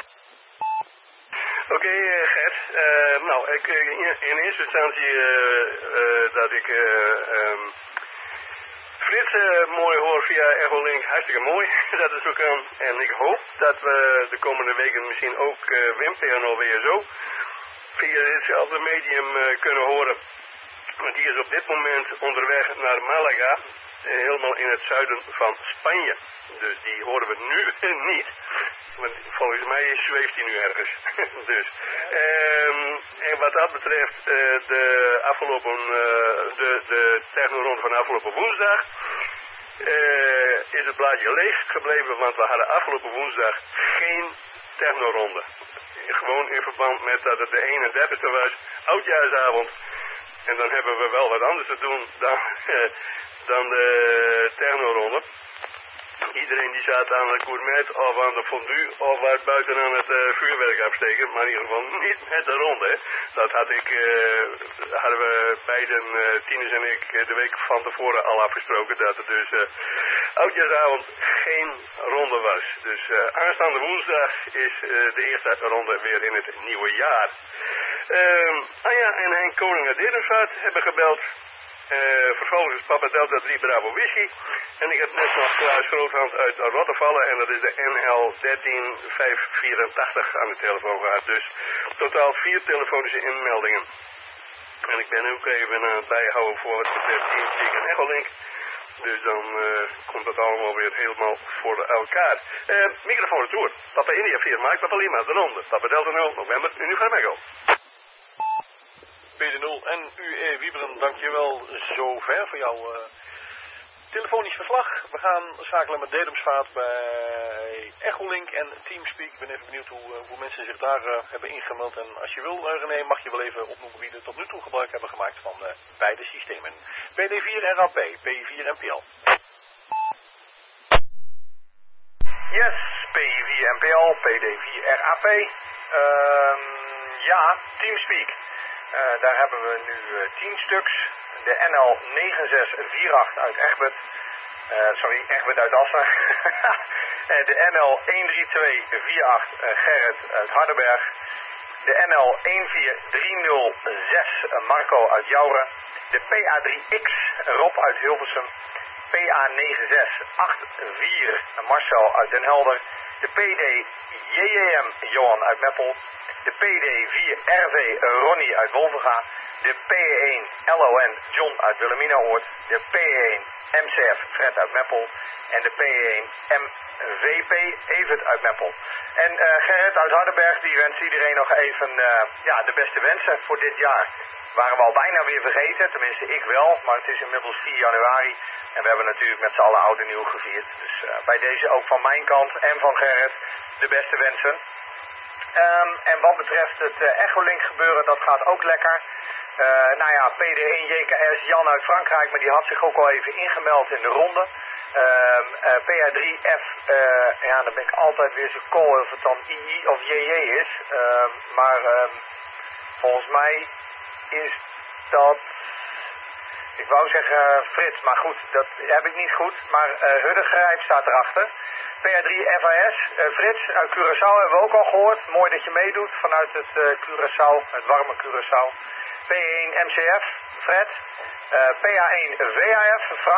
Oké, okay, uh, Gert. Uh, nou, ik, uh, in, in eerste instantie uh, uh, dat ik uh, um, Frits uh, mooi hoor via Echolink, hartstikke mooi dat het zo kan. En ik hoop dat we de komende weken misschien ook uh, Wim P N O W S O via hetzelfde medium uh, kunnen horen. Want die is op dit moment onderweg naar Malaga, helemaal in het zuiden van Spanje. Dus die horen we nu niet. Want volgens mij zweeft hij nu ergens. dus. Um, en wat dat betreft, uh, de afgelopen, uh, de, de technoronde van afgelopen woensdag, uh, is het blaadje leeg gebleven, want we hadden afgelopen woensdag geen technoronde. Gewoon in verband met dat het de eenendertigste was, oudjaarsavond. En dan hebben we wel wat anders te doen dan, uh, dan de technoronde. Iedereen die zat aan het gourmet of aan de fondue of was buiten aan het uh, vuurwerk afsteken, maar in ieder geval niet met de ronde. Dat had ik, uh, hadden we beiden, uh, Tinus en ik, de week van tevoren al afgesproken dat er dus uh, oudjaarsavond geen ronde was. Dus uh, aanstaande woensdag is uh, de eerste ronde weer in het nieuwe jaar. Uh, Anja en Henk Koning uit Derenvaart hebben gebeld. Uh, vervolgens Papa Delta drie Bravo Whisky. En ik heb net nog Klaas Groothand uit Rottervallen. En dat is de N L een drie vijf vierentachtig aan de telefoon gehad. Dus totaal vier telefonische inmeldingen. En ik ben ook even aan het bijhouden voor het betreft Teamspeak en Echolink. Dus dan uh, komt het allemaal weer helemaal voor elkaar. Uh, microfoon retour. Papa India vier Mike, Papa Lima, de ronde. Papa Delta nul, november, Uniform Echo.
P D nul en U E Wiebren, dankjewel zover voor jouw uh, telefonisch verslag. We gaan schakelen met Dedemsvaart bij Echolink en Teamspeak. Ik ben even benieuwd hoe, uh, hoe mensen zich daar uh, hebben ingemeld. En als je wil, uh, René, mag je wel even opnoemen wie er tot nu toe gebruik hebben gemaakt van uh, beide systemen. P D vier R A P, P vier M P L.
Yes, P vier M P L, P D vier R A P. Um, ja, Teamspeak. Uh, daar hebben we nu uh, tien stuks. De N L negen zes vier acht uit Egbert. Uh, sorry, Egbert uit Assen. uh, de N L een drie twee vier acht uh, Gerrit uit Hardenberg. De N L een vier drie nul zes Marco uit Jouren. De P A drie X Rob uit Hilversum. P A negen zes acht vier Marcel uit Den Helder. De P D J J M Johan uit Meppel. De P D vier R V Ronnie uit Wolvenga. De P E één L O N John uit Wilhelminaoord. De P E één M C F Fred uit Meppel. En de P E één M V P Evert uit Meppel. En uh, Gerrit uit Hardenberg die wenst iedereen nog even uh, ja, de beste wensen voor dit jaar. Waren we al bijna weer vergeten, tenminste ik wel, maar het is inmiddels vier januari. En we hebben natuurlijk met z'n allen oud en nieuw gevierd. Dus uh, bij deze ook van mijn kant en van Gerrit de beste wensen. Um, en wat betreft het uh, Echolink gebeuren, dat gaat ook lekker. Uh, nou ja, P D één J K S Jan uit Frankrijk, maar die had zich ook al even ingemeld in de ronde. Um, uh, P A drie F, uh, ja, dan ben ik altijd weer zo kool of het dan I I of J J is. Um, maar um, volgens mij is dat... Ik wou zeggen Frits, maar goed, dat heb ik niet goed. Maar uh, Huddegrijp staat erachter. P A drie F A S, uh, Frits uit Curaçao hebben we ook al gehoord. Mooi dat je meedoet vanuit het uh, Curaçao, het warme Curaçao. P één M C F, Fred. Uh, P A één V A F, Frank.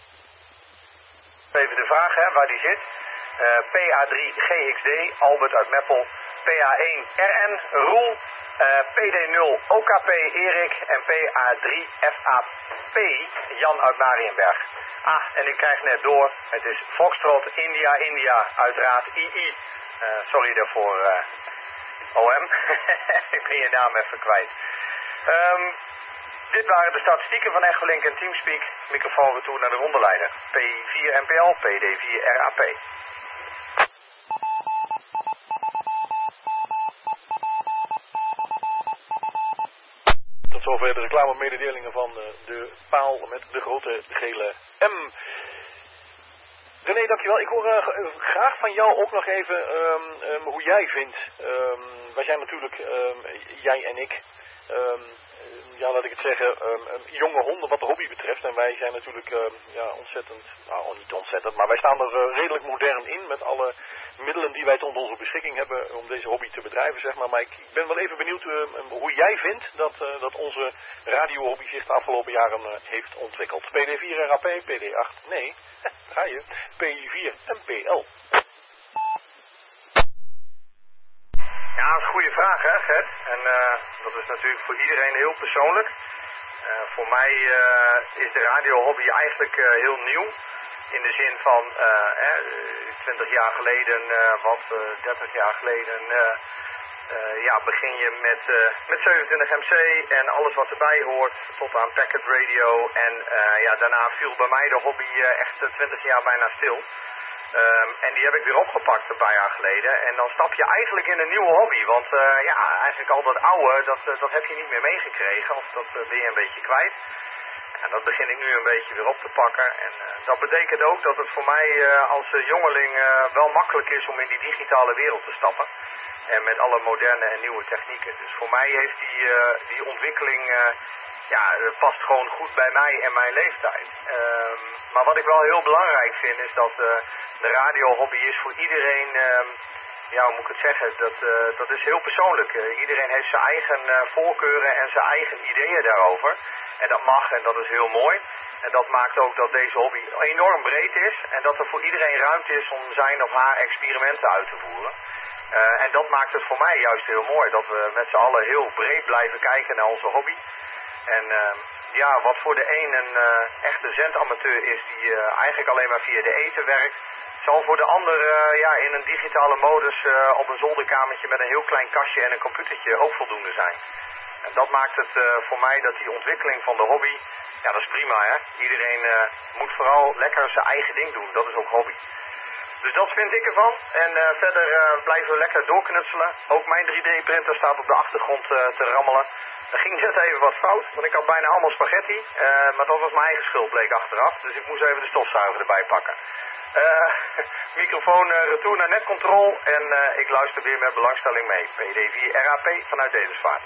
Even de vraag hè, waar die zit. Uh, P A drie G X D, Albert uit Meppel. P A één R N, Roel. Uh, P D nul O K P, Erik. En P A drie F A P, Jan uit Marienberg. Ah, en ik krijg net door. Het is Foxtrot, India, India. Uiteraard I I. Uh, sorry daarvoor, uh, O M. Ik ben je naam even kwijt. Um, dit waren de statistieken van Echolink en Teamspeak. Microfoon retour naar de rondeleider. P vier N P L, P D vier R A P.
Tot zover de reclamemededelingen van de paal met de grote gele M. René, dankjewel. Ik hoor uh, graag van jou ook nog even um, um, hoe jij vindt. Um, wij zijn natuurlijk, um, jij en ik, um, ja laat ik het zeggen, um, um, jonge honden wat de hobby betreft. En wij zijn natuurlijk um, ja, ontzettend, nou niet ontzettend, maar wij staan er uh, redelijk modern in met alle middelen die wij tot onze beschikking hebben om deze hobby te bedrijven, zeg maar. Maar ik, ik ben wel even benieuwd uh, hoe jij vindt dat, uh, dat onze radiohobby zich de afgelopen jaren uh, heeft ontwikkeld. P D vier R A P, P D acht, nee, ga je, P vier en P L.
Ja, dat is een goede vraag hè, Gert. En uh, dat is natuurlijk voor iedereen heel persoonlijk. Uh, voor mij uh, is de radiohobby eigenlijk uh, heel nieuw. In de zin van, uh, eh, twintig jaar geleden, uh, wat, uh, dertig jaar geleden, uh, uh, ja, begin je met, uh, met zevenentwintig M C en alles wat erbij hoort, tot aan packet radio. En uh, ja, daarna viel bij mij de hobby uh, echt twintig jaar bijna stil. Um, en die heb ik weer opgepakt een paar jaar geleden. En dan stap je eigenlijk in een nieuwe hobby. Want uh, ja, eigenlijk al dat oude, dat, uh, dat heb je niet meer meegekregen. Of dat uh, ben je een beetje kwijt. En dat begin ik nu een beetje weer op te pakken. En uh, dat betekent ook dat het voor mij uh, als uh, jongeling uh, wel makkelijk is om in die digitale wereld te stappen. En met alle moderne en nieuwe technieken. Dus voor mij heeft die, uh, die ontwikkeling... Uh, Ja, dat past gewoon goed bij mij en mijn leeftijd. Um, maar wat ik wel heel belangrijk vind is dat uh, de radiohobby is voor iedereen, um, ja hoe moet ik het zeggen, dat, uh, dat is heel persoonlijk. Uh, iedereen heeft zijn eigen uh, voorkeuren en zijn eigen ideeën daarover. En dat mag en dat is heel mooi. En dat maakt ook dat deze hobby enorm breed is en dat er voor iedereen ruimte is om zijn of haar experimenten uit te voeren. Uh, en dat maakt het voor mij juist heel mooi, dat we met z'n allen heel breed blijven kijken naar onze hobby. En uh, ja, wat voor de een een uh, echte zendamateur is die uh, eigenlijk alleen maar via de ether werkt, zal voor de ander uh, ja, in een digitale modus uh, op een zolderkamertje met een heel klein kastje en een computertje ook voldoende zijn. En dat maakt het uh, voor mij dat die ontwikkeling van de hobby, ja dat is prima hè. Iedereen uh, moet vooral lekker zijn eigen ding doen, dat is ook hobby. Dus dat vind ik ervan. En uh, verder uh, blijven we lekker doorknutselen. Ook mijn drie D printer staat op de achtergrond uh, te rammelen. Er ging net even wat fout, want ik had bijna allemaal spaghetti. Uh, maar dat was mijn eigen schuld, bleek achteraf. Dus ik moest even de stofzuiger erbij pakken. Uh, microfoon uh, retour naar netcontrol. En uh, ik luister weer met belangstelling mee. P D vier R A P vanuit Dedensvaart.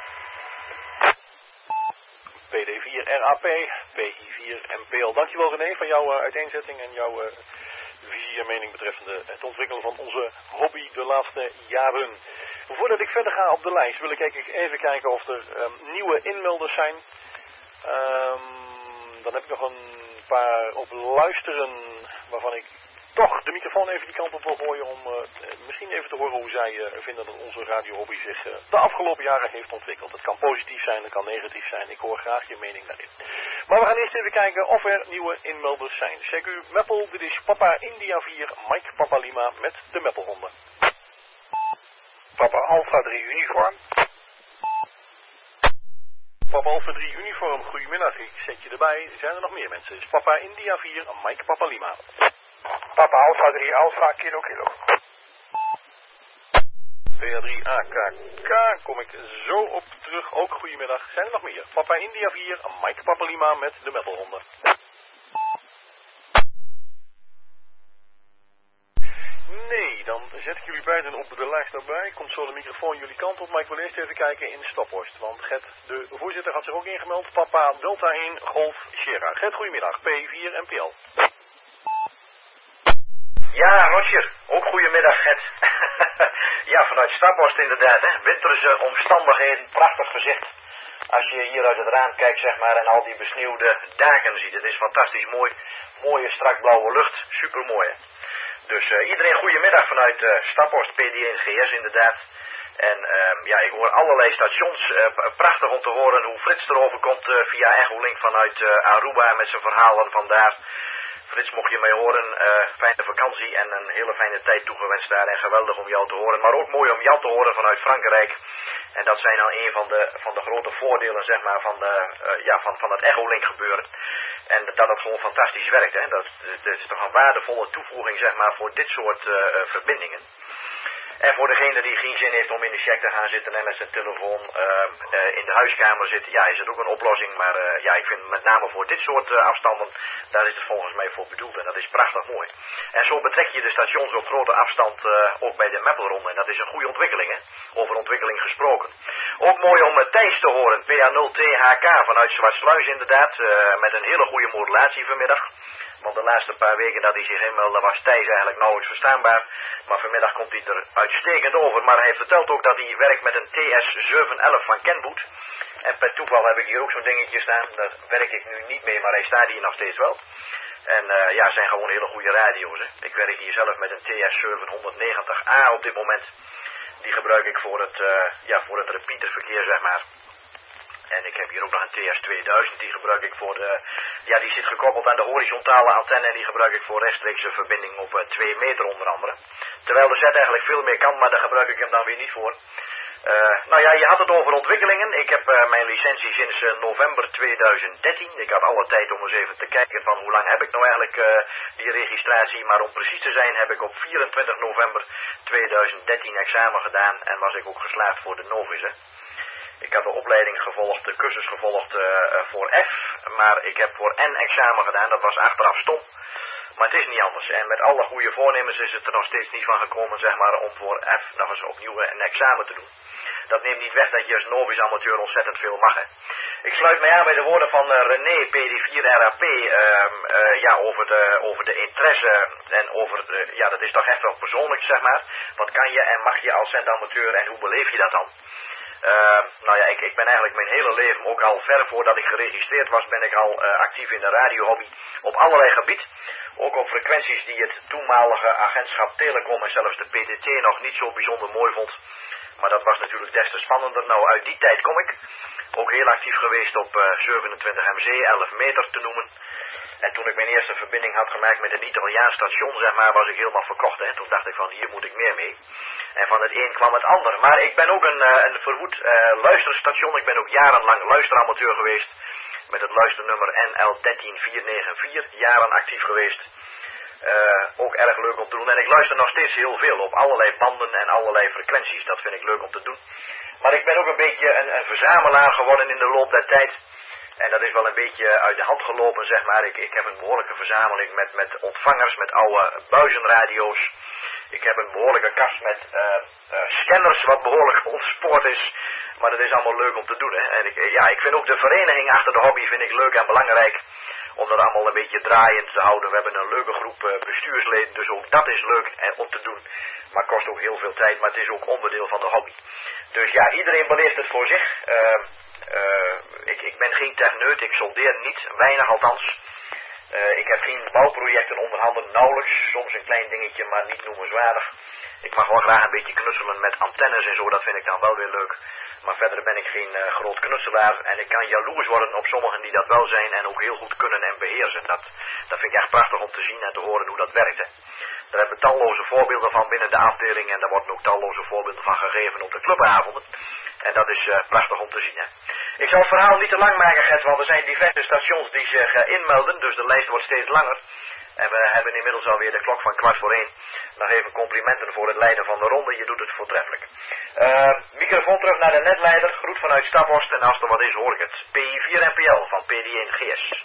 P D vier R A P, P I vier en P L. Dankjewel René voor jouw uh, uiteenzetting en jouw uh, visie en mening betreffende het ontwikkelen van onze hobby de laatste jaren. Voordat ik verder ga op de lijst wil ik even kijken of er um, nieuwe inmelders zijn. Um, dan heb ik nog een paar op luisteren waarvan ik toch de microfoon even die kant op wil gooien om uh, misschien even te horen hoe zij uh, vinden dat onze radiohobby zich uh, de afgelopen jaren heeft ontwikkeld. Het kan positief zijn, het kan negatief zijn. Ik hoor graag je mening daarin. Maar we gaan eerst even kijken of er nieuwe inmelders zijn. C Q Meppel, dit is Papa India vier, Mike Papa Lima met de Meppelronde.
Papa Alpha drie Uniform.
Papa Alpha drie Uniform, goedemiddag. Ik zet je erbij. Zijn er nog meer mensen? Het is Papa India vier, Mike Papa Lima.
Papa Alpha drie Alpha Kilo Kilo.
P A drie A K K, kom ik zo op terug. Ook goedemiddag. Zijn er nog meer? Papa India vier, Mike Papa Lima met de Meppelronde. Nee, dan zet ik jullie beiden op de lijst erbij. Komt zo de microfoon jullie kant op, maar ik wil eerst even kijken in Staphorst. Want Gert, de voorzitter, had zich ook ingemeld. Papa Delta één Golf Sierra. Gert, goedemiddag. P vier en P L.
Ja, Roger. Ook goedemiddag, Gert. Ja, vanuit Staphorst inderdaad, hè. Winterse omstandigheden, prachtig gezicht. Als je hier uit het raam kijkt, zeg maar, en al die besneeuwde daken ziet. Het is fantastisch mooi. Mooie, strak blauwe lucht. Supermooi, hè. Dus uh, iedereen goedemiddag vanuit uh, Staphorst, P D één G S inderdaad. En uh, ja, ik hoor allerlei stations. Uh, prachtig om te horen hoe Frits erover komt uh, via Echolink vanuit uh, Aruba met zijn verhalen vandaar. Frits, mocht je mij horen, uh, fijne vakantie en een hele fijne tijd toegewenst daar en geweldig om jou te horen. Maar ook mooi om jou te horen vanuit Frankrijk. En dat zijn dan een van de, van de grote voordelen, zeg maar, van, de, uh, ja, van, van het Echolink gebeuren. En dat het gewoon fantastisch werkt, hè. Dat, dat is toch een waardevolle toevoeging, zeg maar, voor dit soort uh, verbindingen. En voor degene die geen zin heeft om in de check te gaan zitten en met zijn telefoon uh, uh, in de huiskamer zitten, ja, is het ook een oplossing. Maar uh, ja, ik vind met name voor dit soort uh, afstanden, daar is het volgens mij voor bedoeld. En dat is prachtig mooi. En zo betrek je de stations op grote afstand uh, ook bij de Meppelronde. En dat is een goede ontwikkeling, hè. Over ontwikkeling gesproken. Ook mooi om uh, Thijs te horen, P A nul T H K vanuit Zwartsluis inderdaad, uh, met een hele goede modulatie vanmiddag. Want de laatste paar weken dat hij zich inmeldde was Thijs eigenlijk nauwelijks verstaanbaar. Maar vanmiddag komt hij er uitstekend over. Maar hij vertelt ook dat hij werkt met een T S zeven elf van Kenwood. En per toeval heb ik hier ook zo'n dingetje staan. Daar werk ik nu niet mee, maar hij staat hier nog steeds wel. En uh, ja, zijn gewoon hele goede radio's, hè. Ik werk hier zelf met een T S zevenhonderdnegentig A op dit moment. Die gebruik ik voor het, uh, ja, voor het repeaterverkeer, zeg maar. En ik heb hier ook nog een T S tweeduizend, die gebruik ik voor de, ja, die zit gekoppeld aan de horizontale antenne en die gebruik ik voor rechtstreekse verbinding op uh, twee meter onder andere. Terwijl de Z eigenlijk veel meer kan, maar daar gebruik ik hem dan weer niet voor. Uh, nou ja, je had het over ontwikkelingen. Ik heb uh, mijn licentie sinds uh, november tweeduizend dertien. Ik had alle tijd om eens even te kijken van hoe lang heb ik nou eigenlijk uh, die registratie. Maar om precies te zijn heb ik op vierentwintig november tweeduizend dertien examen gedaan en was ik ook geslaagd voor de Novice, hè. Ik heb de opleiding gevolgd, de cursus gevolgd uh, voor F, maar ik heb voor N examen gedaan, dat was achteraf stom. Maar het is niet anders. En met alle goede voornemens is het er nog steeds niet van gekomen, zeg maar, om voor F nog eens opnieuw een examen te doen. Dat neemt niet weg dat je als novice amateur ontzettend veel mag, hè. Ik sluit mij aan bij de woorden van uh, René, P D vier R A P, uh, uh, ja, over de, over de interesse en over, de, ja, dat is toch echt wel persoonlijk, zeg maar. Wat kan je en mag je als zendamateur en hoe beleef je dat dan? Uh, nou ja, ik, ik ben eigenlijk mijn hele leven, ook al ver voordat ik geregistreerd was, ben ik al uh, actief in de radiohobby op allerlei gebied. Ook op frequenties die het toenmalige agentschap Telecom en zelfs de P T T nog niet zo bijzonder mooi vond. Maar dat was natuurlijk des te spannender. Nou, uit die tijd kom ik. Ook heel actief geweest op uh, zevenentwintig M C, elf meter te noemen. En toen ik mijn eerste verbinding had gemaakt met een Italiaans station, zeg maar, was ik helemaal verkocht. Hè. Toen dacht ik van, hier moet ik meer mee. En van het een kwam het ander. Maar ik ben ook een, uh, een verwoed uh, luisterstation. Ik ben ook jarenlang luisteramateur geweest. Met het luisternummer N L een drie vier negen vier. Jaren actief geweest. Uh, ook erg leuk om te doen. En ik luister nog steeds heel veel op allerlei banden en allerlei frequenties. Dat vind ik leuk om te doen. Maar ik ben ook een beetje een, een verzamelaar geworden in de loop der tijd. En dat is wel een beetje uit de hand gelopen, zeg maar. Ik, ik heb een behoorlijke verzameling met, met ontvangers, met oude buizenradio's. Ik heb een behoorlijke kast met uh, uh, scanners, wat behoorlijk ontspoord is. Maar dat is allemaal leuk om te doen, hè. En ik, ja, ik vind ook de vereniging achter de hobby vind ik leuk en belangrijk. om dat allemaal een beetje draaiend te houden. We hebben een leuke groep uh, bestuursleden, dus ook dat is leuk uh, om te doen. Maar het kost ook heel veel tijd, maar het is ook onderdeel van de hobby. Dus ja, iedereen beleeft het voor zich. Uh, uh, ik, ik ben geen techneut, ik soldeer niet, weinig althans. Uh, ik heb geen bouwprojecten onder handen, nauwelijks. Soms een klein dingetje, maar niet noemenswaardig. Ik mag wel graag een beetje knutselen met antennes en zo, dat vind ik dan wel weer leuk. Maar verder ben ik geen uh, groot knutselaar en ik kan jaloers worden op sommigen die dat wel zijn en ook heel goed kunnen en beheersen. Dat, dat vind ik echt prachtig om te zien en te horen hoe dat werkt. Hè. Daar hebben we talloze voorbeelden van binnen de afdeling en daar worden ook talloze voorbeelden van gegeven op de clubavonden. En dat is uh, prachtig om te zien. Hè. Ik zal het verhaal niet te lang maken, Gert, want er zijn diverse stations die zich uh, inmelden, dus de lijst wordt steeds langer. En we hebben inmiddels alweer de klok van kwart voor één. Nog even complimenten voor het leiden van de ronde. Je doet het voortreffelijk. Uh, microfoon terug naar de netleider. Groet vanuit Staphorst. En als er wat is hoor ik het. P I vier N P L van P D één G S.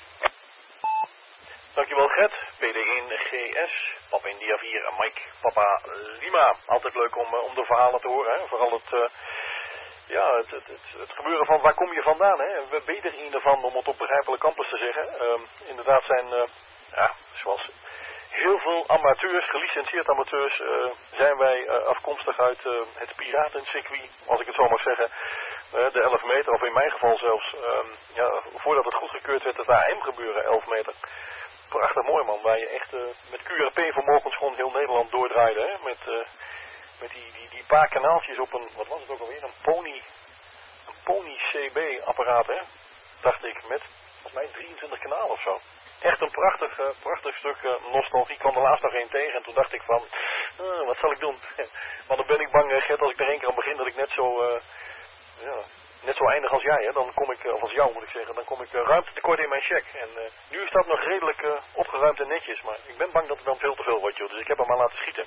Dankjewel Gert. P D één G S. Papa India vier en Mike Papa Lima. Altijd leuk om, uh, om de verhalen te horen. Hè? Vooral het... Uh... Ja, het, het, het, het gebeuren van waar kom je vandaan, hè? We weten er een ervan om het op begrijpelijk campus te zeggen. Uh, inderdaad zijn... Uh, Ja, zoals heel veel amateurs, gelicentieerd amateurs, uh, zijn wij uh, afkomstig uit uh, het piratencircuit, als ik het zo mag zeggen. Uh, de elf meter, of in mijn geval zelfs, uh, ja, voordat het goedgekeurd werd, het A M gebeuren, elf meter. Prachtig mooi man, waar je echt uh, met Q R P vanmorgens gewoon heel Nederland doordraaide. Hè? Met, uh, met die, die, die paar kanaaltjes op een, wat was het ook alweer, een Pony, een Pony C B apparaat, hè? Dacht ik, met volgens mij drieëntwintig kanalen of zo. Echt een prachtig, uh, prachtig stuk uh, nostalgie. Ik kwam er laatst nog één tegen en toen dacht ik van, uh, wat zal ik doen? Maar dan ben ik bang, uh, Gert, als ik er één keer aan begin, dat ik net zo, uh, ja, net zo eindig als jij. Hè? Dan kom ik, uh, of als jou moet ik zeggen, dan kom ik uh, ruimte tekort in mijn check. En uh, nu is dat nog redelijk uh, opgeruimd en netjes, maar ik ben bang dat het dan veel te veel wordt, joh. Dus ik heb hem maar laten schieten.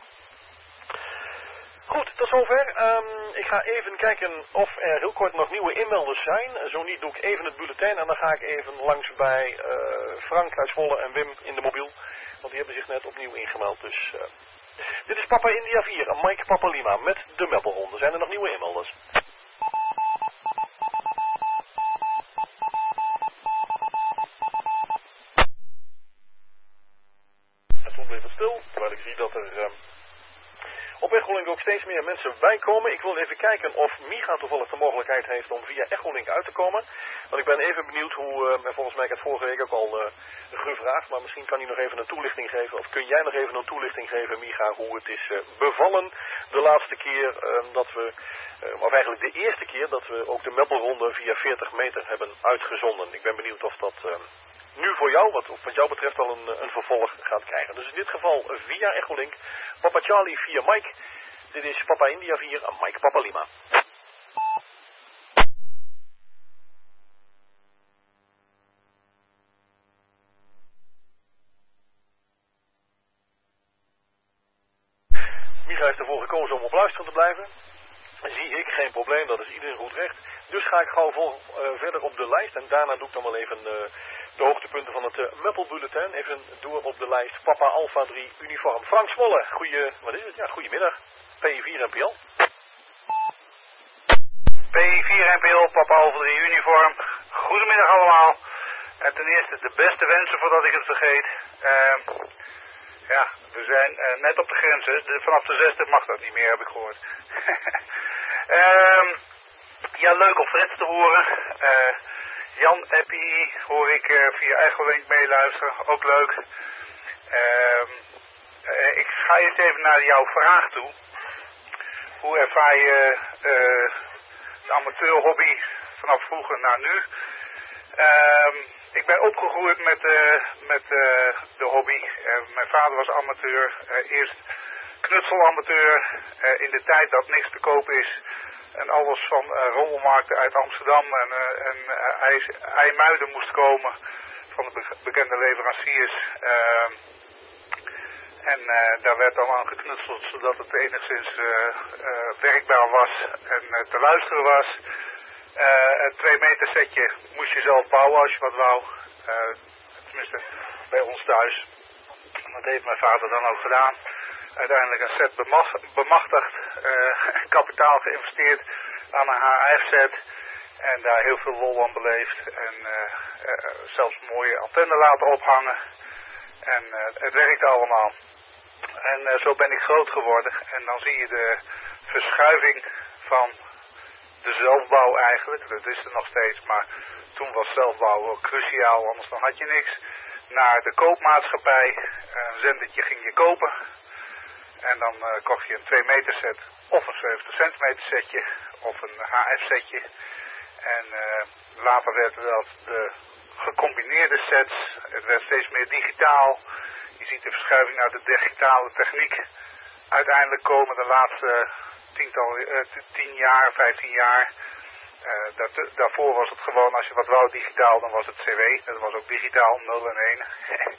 Goed, tot zover. Um, ik ga even kijken of er heel kort nog nieuwe inmelders zijn. Zo niet doe ik even het bulletin en dan ga ik even langs bij uh, Frank uit Zwolle en Wim in de mobiel. Want die hebben zich net opnieuw ingemeld. Dus uh, dit is Papa India vier en Mike Papa Lima met de meppelronde. Zijn er nog nieuwe inmelders? En toen bleef het stil, terwijl ik zie dat er... Uh, Op Echolink ook steeds meer mensen bijkomen. Ik wil even kijken of Micha toevallig de mogelijkheid heeft om via Echolink uit te komen. Want ik ben even benieuwd hoe, uh, en volgens mij heb ik het vorige week ook al uh, gevraagd, maar misschien kan hij nog even een toelichting geven. Of kun jij nog even een toelichting geven, Micha, hoe het is uh, bevallen de laatste keer uh, dat we, uh, of eigenlijk de eerste keer dat we ook de meppelronde via veertig meter hebben uitgezonden. Ik ben benieuwd of dat... Uh, nu voor jou, wat, wat jou betreft, al een, een vervolg gaat krijgen. Dus in dit geval via Echolink, Papa Charlie via Mike. Dit is Papa India vier en Mike Papa Lima. Micha heeft ervoor gekozen om op luisteren te blijven. Zie ik, geen probleem, dat is iedereen goed recht. Dus ga ik gauw vol, uh, verder op de lijst en daarna doe ik dan wel even... Uh, de hoogtepunten van het uh, Meppelbulletin. Even door op de lijst. Papa Alpha drie uniform. Frank Zwolle. Goeie, wat is het? Ja, goedemiddag. P vier N P L.
P vier N P L, Papa Alpha drie uniform. Goedemiddag allemaal. En ten eerste de beste wensen voordat ik het vergeet. Uh, ja, we zijn uh, net op de grens. De, vanaf de zesde mag dat niet meer, heb ik gehoord. uh, ja, leuk om Fred te horen. Uh, Jan Eppie hoor ik uh, via Echolink meeluisteren, ook leuk. Uh, uh, ik ga eerst even naar jouw vraag toe. Hoe ervaar je uh, de amateurhobby vanaf vroeger naar nu? Uh, ik ben opgegroeid met, uh, met uh, de hobby. Uh, mijn vader was amateur, uh, eerst knutselamateur uh, in de tijd dat niks te koop is. En alles van uh, rommelmarkten uit Amsterdam en, uh, en uh, IJmuiden moest komen van de be bekende leveranciers. Uh, en uh, daar werd dan aan geknutseld zodat het enigszins uh, uh, werkbaar was en uh, te luisteren was. Uh, een twee meter setje moest je zelf bouwen als je wat wou. Uh, tenminste bij ons thuis. Dat heeft mijn vader dan ook gedaan. Uiteindelijk een set bemachtigd, uh, kapitaal geïnvesteerd aan een H F set.
En daar heel veel lol aan beleefd. En uh, uh, zelfs mooie antenne laten ophangen. En uh, het werkte allemaal. En uh, zo ben ik groot geworden. En dan zie je de verschuiving van de zelfbouw eigenlijk. Dat is er nog steeds, maar toen was zelfbouw cruciaal, anders dan had je niks. Naar de koopmaatschappij. Een zendertje ging je kopen. En dan uh, kocht je een twee meter set of een zeventig centimeter setje of een H F setje. En uh, later werd dat de gecombineerde sets. Het werd steeds meer digitaal. Je ziet de verschuiving naar de digitale techniek uiteindelijk komen de laatste tiental, uh, tien jaar, vijftien jaar. Uh, dat, daarvoor was het gewoon, als je wat wou digitaal, dan was het C W. Dat was ook digitaal, nul en één.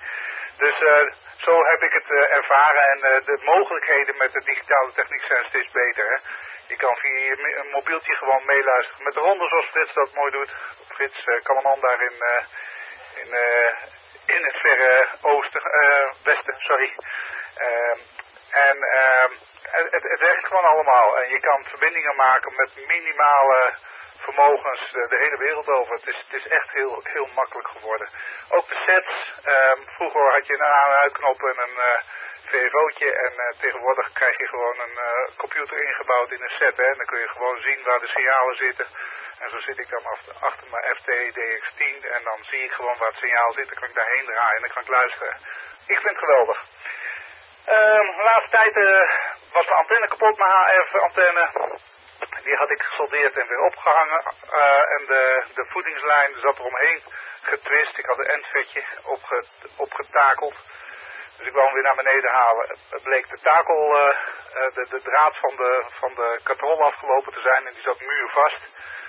Dus uh, zo heb ik het uh, ervaren en uh, de mogelijkheden met de digitale techniek zijn steeds beter. Hè? Je kan via je mobieltje gewoon meeluisteren met de ronde zoals Frits dat mooi doet. Frits uh, Kalaman daar in, uh, in, uh, in het verre oosten, uh, westen, sorry. Uh, en uh, het, het werkt gewoon allemaal. En je kan verbindingen maken met minimale vermogens uh, de hele wereld over. Het is, het is echt heel, heel makkelijk geworden. Ook de sets. Uh, vroeger had je een aan- en uitknop en een uh, V F O'tje. En uh, tegenwoordig krijg je gewoon een uh, computer ingebouwd in een set. Hè? En dan kun je gewoon zien waar de signalen zitten. En zo zit ik dan achter mijn F T D X tien. En dan zie ik gewoon waar het signaal zit. Dan kan ik daarheen draaien en dan kan ik luisteren. Ik vind het geweldig. Uh, de laatste tijd uh, was mijn antenne kapot, mijn H F antenne. Die had ik gesoldeerd en weer opgehangen. Uh, en de, de voedingslijn zat eromheen getwist. Ik had een endvetje opge, opgetakeld. Dus ik wou hem weer naar beneden halen. Het bleek de takel, uh, uh, de, de draad van de, van de katrol afgelopen te zijn. En die zat muurvast.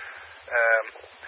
Uh,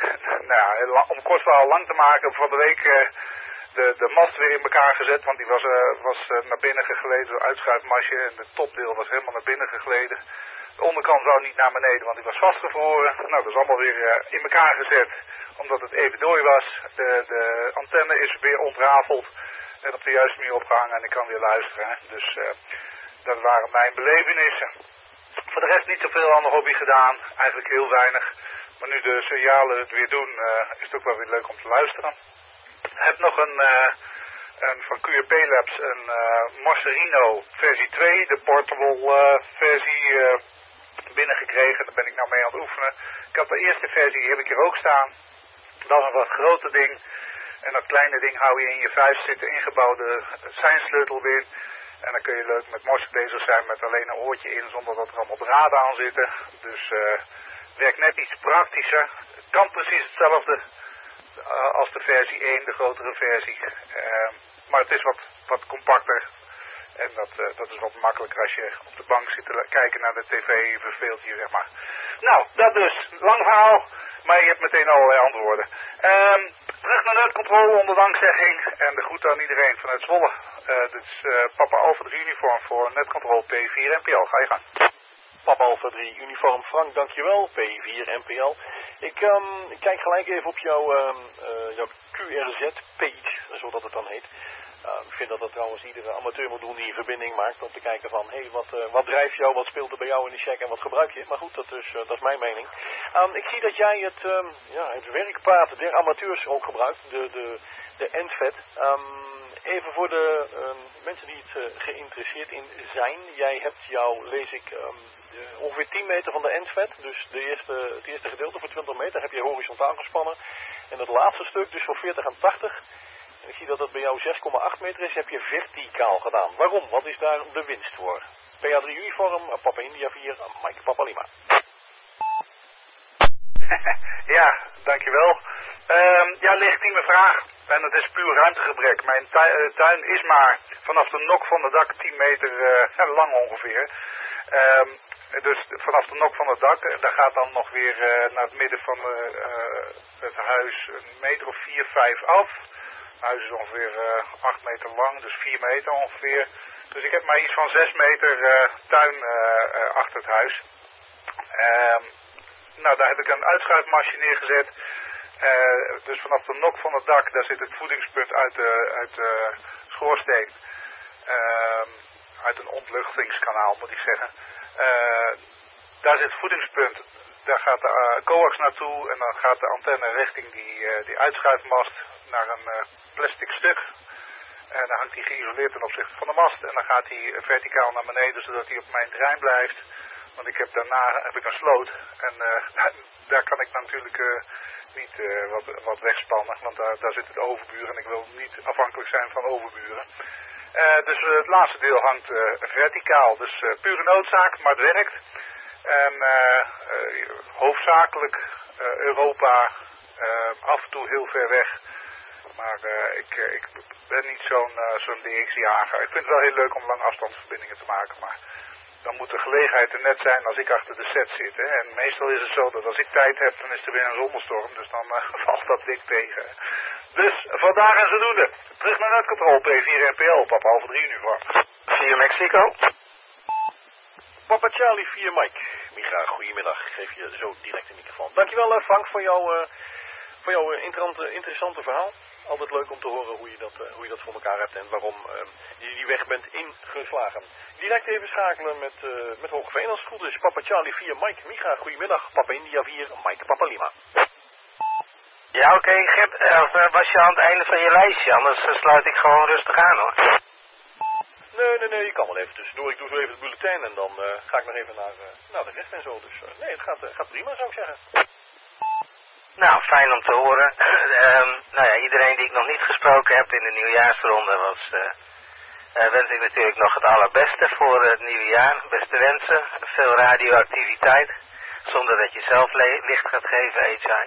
nou ja, om kort verhaal lang te maken, van de week uh, de, de mast weer in elkaar gezet. Want die was, uh, was uh, naar binnen gegleden door uitschuifmasje. En het topdeel was helemaal naar binnen gegleden. De onderkant zou niet naar beneden, want die was vastgevroren. Nou, dat is allemaal weer uh, in elkaar gezet, omdat het even dooi was. De, de antenne is weer ontrafeld en op de juiste manier opgehangen en ik kan weer luisteren. Hè. Dus uh, dat waren mijn belevenissen. Voor de rest niet zoveel aan de hobby gedaan, eigenlijk heel weinig. Maar nu de signalen het weer doen, uh, is het ook wel weer leuk om te luisteren. Ik heb nog een... Uh, En van Q R P Labs een uh, Morserino versie twee, de portable uh, versie uh, binnengekregen. Daar ben ik nou mee aan het oefenen. Ik had de eerste versie, die heb ik hier ook staan. Dat is een wat groter ding. En dat kleine ding hou je in je vuist zitten, ingebouwde seinsleutel weer. En dan kun je leuk met morsen bezig zijn met alleen een oortje in, zonder dat er allemaal draden aan zitten. Dus uh, werkt net iets praktischer. Het kan precies hetzelfde uh, als de versie één, de grotere versie. Uh, maar het is wat, wat compacter. En dat, uh, dat is wat makkelijker als je op de bank zit te kijken naar de tv, verveelt je, zeg maar. Nou, dat dus. Lang verhaal, maar je hebt meteen allerlei antwoorden. Um, terug naar Nerdcontrol onder dankzegging. En de groeten aan iedereen vanuit Zwolle. Uh, dit is uh, Papa Alpha drie Uniform voor Netcontrol P vier N P L. Ga je gang.
Papa Alpha drie Uniform Frank, dankjewel. P vier N P L. Ik, um, ik kijk gelijk even op jouw, um, uh, jouw Q R Z-page, zodat het dan heet. Uh, ik vind dat dat trouwens iedere amateur moet doen die een verbinding maakt. Om te kijken van, hé, hey, wat, uh, wat drijft jou, wat speelt er bij jou in de check en wat gebruik je. Maar goed, dat is, uh, dat is mijn mening. Um, ik zie dat jij het, um, ja, het werkpaard der amateurs ook gebruikt. De, de, de Endvet. Um, even voor de um, mensen die het uh, geïnteresseerd in zijn. Jij hebt jou, lees ik, um, de, ongeveer tien meter van de Endvet. Dus de eerste, het eerste gedeelte voor twintig meter heb je horizontaal gespannen. En het laatste stuk, dus voor veertig en tachtig... En ik zie dat dat bij jou zes komma acht meter is, heb je verticaal gedaan. Waarom? Wat is daar de winst voor? P A drie Uniform, Papa India vier, Mike Papa Lima.
Ja, dankjewel. Um, ja, legitieme vraag. En het is puur ruimtegebrek. Mijn tuin, tuin is maar vanaf de nok van het dak tien meter uh, lang ongeveer. Um, dus vanaf de nok van het dak, daar gaat dan nog weer uh, naar het midden van uh, uh, het huis een meter of vier, vijf af. Het huis is ongeveer uh, acht meter lang, dus vier meter ongeveer. Dus ik heb maar iets van zes meter uh, tuin uh, uh, achter het huis. Uh, nou, daar heb ik een uitschuifmasje neergezet. Uh, dus vanaf de nok van het dak, daar zit het voedingspunt uit de, uit de schoorsteen. Uh, uit een ontluchtingskanaal, moet ik zeggen. Uh, daar zit het voedingspunt. Daar gaat de uh, coax naartoe en dan gaat de antenne richting die, uh, die uitschuifmast naar een uh, plastic stuk. En dan hangt hij geïsoleerd ten opzichte van de mast. En dan gaat hij verticaal naar beneden zodat hij op mijn terrein blijft. Want ik heb daarna heb ik een sloot. En uh, daar kan ik natuurlijk uh, niet uh, wat, wat wegspannen. Want daar, daar zit het overbuur en ik wil niet afhankelijk zijn van overburen. Uh, dus uh, het laatste deel hangt uh, verticaal. Dus uh, pure noodzaak, maar het werkt. En uh, uh, hoofdzakelijk uh, Europa, uh, af en toe heel ver weg. Maar uh, ik, uh, ik ben niet zo'n uh, zo'n D X-jager. Ik vind het wel heel leuk om lange afstandsverbindingen te maken, maar dan moet de gelegenheid er net zijn als ik achter de set zit. Hè. En meestal is het zo dat als ik tijd heb, dan is er weer een zonnestorm, dus dan uh, valt dat dik tegen. Dus vandaag en zodoende. Terug naar Netcontrol, P vier N P L, Papa Alpha drie uniform.
vier Mexico.
Papa Charlie vier Mike. Micha, goedemiddag. Ik geef je zo direct de microfoon. Dankjewel uh, Frank voor jouw, uh, voor jouw uh, interessante, interessante verhaal. Altijd leuk om te horen hoe je dat, uh, hoe je dat voor elkaar hebt en waarom uh, je die weg bent ingeslagen. Direct even schakelen met, uh, met Hoogveen als het goed is. Papa Charlie vier Mike. Micha, goedemiddag. Papa India vier Mike Papa Lima.
Ja, oké, okay, Gert, uh, was je aan het einde van je lijstje, anders uh, sluit ik gewoon rustig aan, hoor.
Nee, nee, nee, je kan wel even tussendoor. Ik doe zo even het bulletin en dan uh, ga ik nog even naar, uh, naar de rest en zo. Dus uh, nee, het gaat, uh, gaat prima, zou ik zeggen.
Nou, fijn om te horen. um, nou ja, iedereen die ik nog niet gesproken heb in de nieuwjaarsronde was, uh, uh, wens ik natuurlijk nog het allerbeste voor het nieuwe jaar. Beste wensen, veel radioactiviteit, zonder dat je zelf licht gaat geven, H I.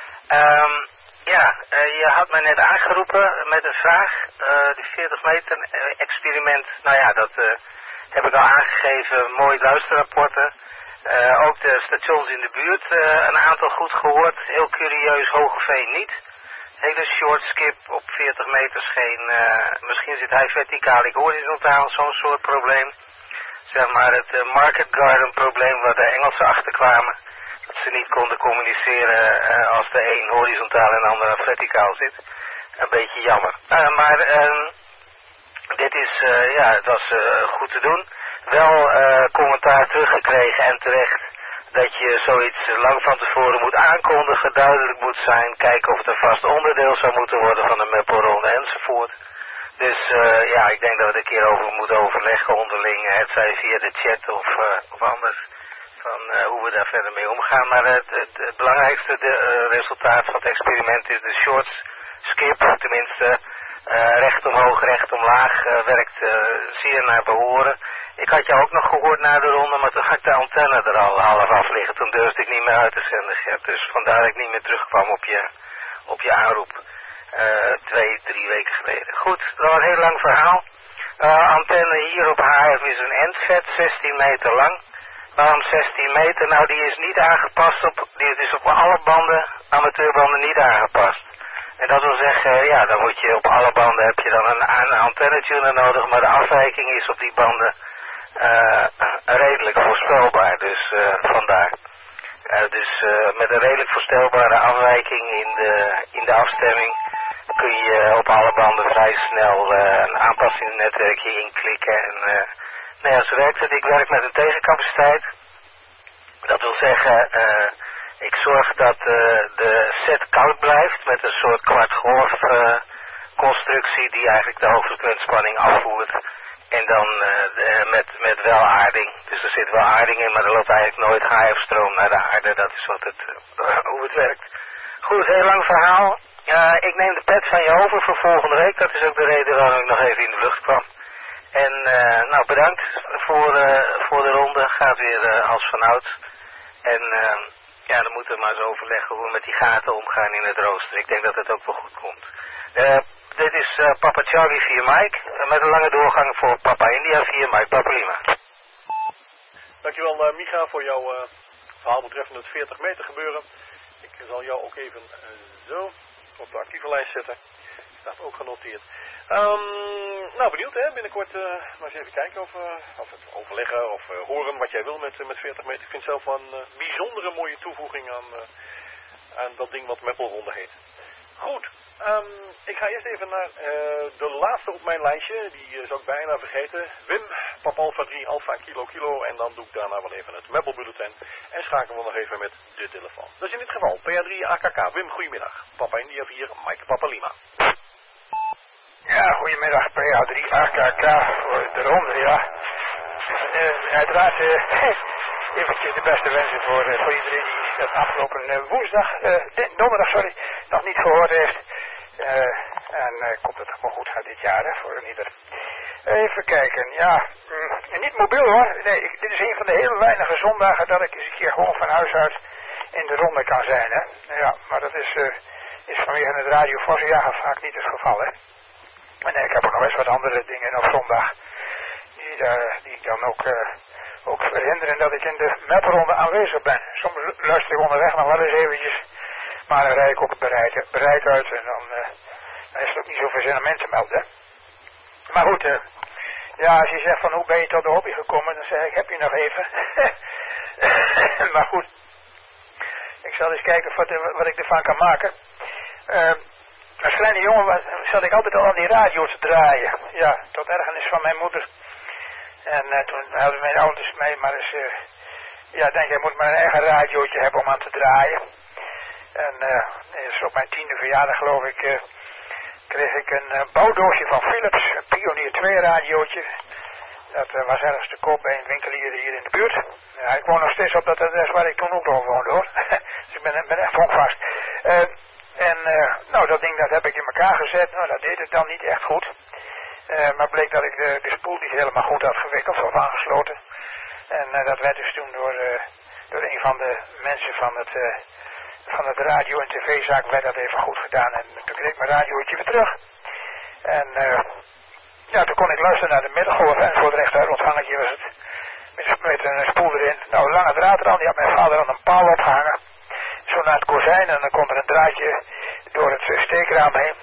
Um, ja, uh, je had mij net aangeroepen met een vraag. Uh, die veertig meter experiment, nou ja, dat uh, heb ik al aangegeven. Mooi luisterrapporten. Uh, ook de stations in de buurt, uh, een aantal goed gehoord. Heel curieus, Hogeveen niet. Hele short skip op veertig meters geen, uh, misschien zit hij verticaal, ik horizontaal, zo'n soort probleem. Zeg maar het uh, Market Garden probleem waar de Engelsen achter kwamen. Dat ze niet konden communiceren uh, als de een horizontaal en de ander verticaal zit. Een beetje jammer. Uh, maar uh, dit is, uh, ja, het was uh, goed te doen. Wel uh, commentaar teruggekregen en terecht dat je zoiets lang van tevoren moet aankondigen, duidelijk moet zijn, kijken of het een vast onderdeel zou moeten worden van de Meppelronde enzovoort. Dus uh, ja, ik denk dat we het een keer over moeten overleggen onderling, het zij via de chat of, uh, of anders, van uh, hoe we daar verder mee omgaan. Maar het, het, het belangrijkste de, uh, resultaat van het experiment is de short skip, tenminste uh, recht omhoog, recht omlaag, uh, werkt uh, zeer naar behoren. Ik had jou ook nog gehoord na de ronde, maar toen had ik de antenne er al half af liggen. Toen durfde ik niet meer uit te zenden, Gert. Dus vandaar dat ik niet meer terugkwam op je, op je aanroep. Uh, twee, drie weken geleden. Goed, dat was een heel lang verhaal. Uh, antenne hier op H F is een endvet, zestien meter lang. Waarom zestien meter? Nou, die is niet aangepast op, die is op alle banden, amateurbanden niet aangepast. En dat wil zeggen, ja, dan moet je op alle banden heb je dan een, een antennetuner nodig, maar de afwijking is op die banden uh, redelijk voorspelbaar, dus uh, vandaar. Uh, dus uh, met een redelijk voorstelbare afwijking in de, in de afstemming kun je op alle banden vrij snel uh, een aanpassingsnetwerkje inklikken. En uh, nou ja, zo werkt het. Ik werk met een tegencapaciteit. Dat wil zeggen, uh, ik zorg dat uh, de set koud blijft met een soort kwartgolf uh, constructie die eigenlijk de hoofdfrequentspanning afvoert. En dan uh, de, met, met wel aarding. Dus er zit wel aarding in, maar er loopt eigenlijk nooit H F-stroom naar de aarde. Dat is wat het, uh, hoe het werkt. Goed, heel lang verhaal. Uh, ik neem de pet van je over voor volgende week. Dat is ook de reden waarom ik nog even in de lucht kwam. En uh, nou, bedankt voor, uh, voor de ronde. Gaat weer uh, als vanouds. En uh, ja, dan moeten we maar eens overleggen hoe we met die gaten omgaan in het rooster. Ik denk dat het ook wel goed komt. Uh, dit is uh, Papa Charlie vier Mike. Uh, met een lange doorgang voor Papa India vier Mike Papa Lima.
Dankjewel uh, Micha voor jouw uh, verhaal betreffende het veertig meter gebeuren. Ik zal jou ook even uh, zo op de actieve lijst zetten. Staat ook genoteerd. Um, nou, benieuwd hè, binnenkort uh, maar eens even kijken of, uh, of het overleggen of uh, horen wat jij wil met, uh, met veertig meter. Ik vind het zelf wel een uh, bijzondere mooie toevoeging aan, uh, aan dat ding wat Meppelronde heet. Goed. Um, ik ga eerst even naar uh, de laatste op mijn lijstje. Die uh, zou ik bijna vergeten. Wim, Papa Alpha drie Alpha Kilo Kilo. En dan doe ik daarna wel even het Meppel Bulletin. En schakelen we nog even met de telefoon. Dus in dit geval P A drie A K K. Wim, goedemiddag. Papa India vier, Mike Papa Lima.
Ja, goedemiddag P A drie A K K voor de ronde, ja. Uh, uiteraard uh, eventjes de beste wensen voor, uh, voor iedereen die dat afgelopen uh, woensdag, uh, donderdag sorry, nog niet gehoord heeft. Uh, en uh, komt het allemaal goed uit dit jaar, hè, voor een ieder. Even kijken, ja, mm, niet mobiel hoor. Nee, ik, dit is een van de hele weinige zondagen dat ik eens een keer gewoon van huis uit in de ronde kan zijn, hè. Ja, maar dat is, uh, is vanwege het Radio Vossenjager vaak niet het geval, hè. En ik heb ook nog eens wat andere dingen op zondag. Die, uh, die dan ook, uh, ook verhinderen dat ik in de mapronde aanwezig ben. Soms luister ik onderweg nog wel eens eventjes. Maar dan rijd ik ook bereid, bereid uit en dan, uh, dan is het ook niet zoveel zin om in te melden. Maar goed, uh, ja, als je zegt van hoe ben je tot de hobby gekomen, dan zeg ik, heb je nog even. Maar goed, ik zal eens kijken wat, wat ik ervan kan maken. Uh, Als kleine jongen was, zat ik altijd al aan die radio te draaien. Ja, tot ergernis van mijn moeder. En uh, toen hadden mijn ouders mij maar eens... Uh, ja, denk je moet maar een eigen radiootje hebben om aan te draaien. En uh, dus op mijn tiende verjaardag geloof ik... Uh, kreeg ik een uh, bouwdoosje van Philips. Een Pionier twee radiootje. Dat uh, was ergens te koop bij een winkelier hier in de buurt. Ja, ik woon nog steeds op dat adres waar ik toen ook nog woonde hoor. Dus ik ben, ben echt vast. Uh, En uh, nou, dat ding dat heb ik in elkaar gezet. Nou, dat deed het dan niet echt goed. Uh, maar bleek dat ik de, de spoel niet helemaal goed had gewikkeld of aangesloten. En uh, dat werd dus toen door, uh, door een van de mensen van het, uh, van het radio- en tv-zaak werd dat even goed gedaan. En toen kreeg ik mijn radiootje weer terug. En uh, ja, toen kon ik luisteren naar de middengolf. En voor het rechtuit ontvangertje was het met, met een spoel erin. Nou, lange draad er aan. Die had mijn vader aan een paal opgehangen. Zo naar het kozijn en dan komt er een draadje door het steekraam heen.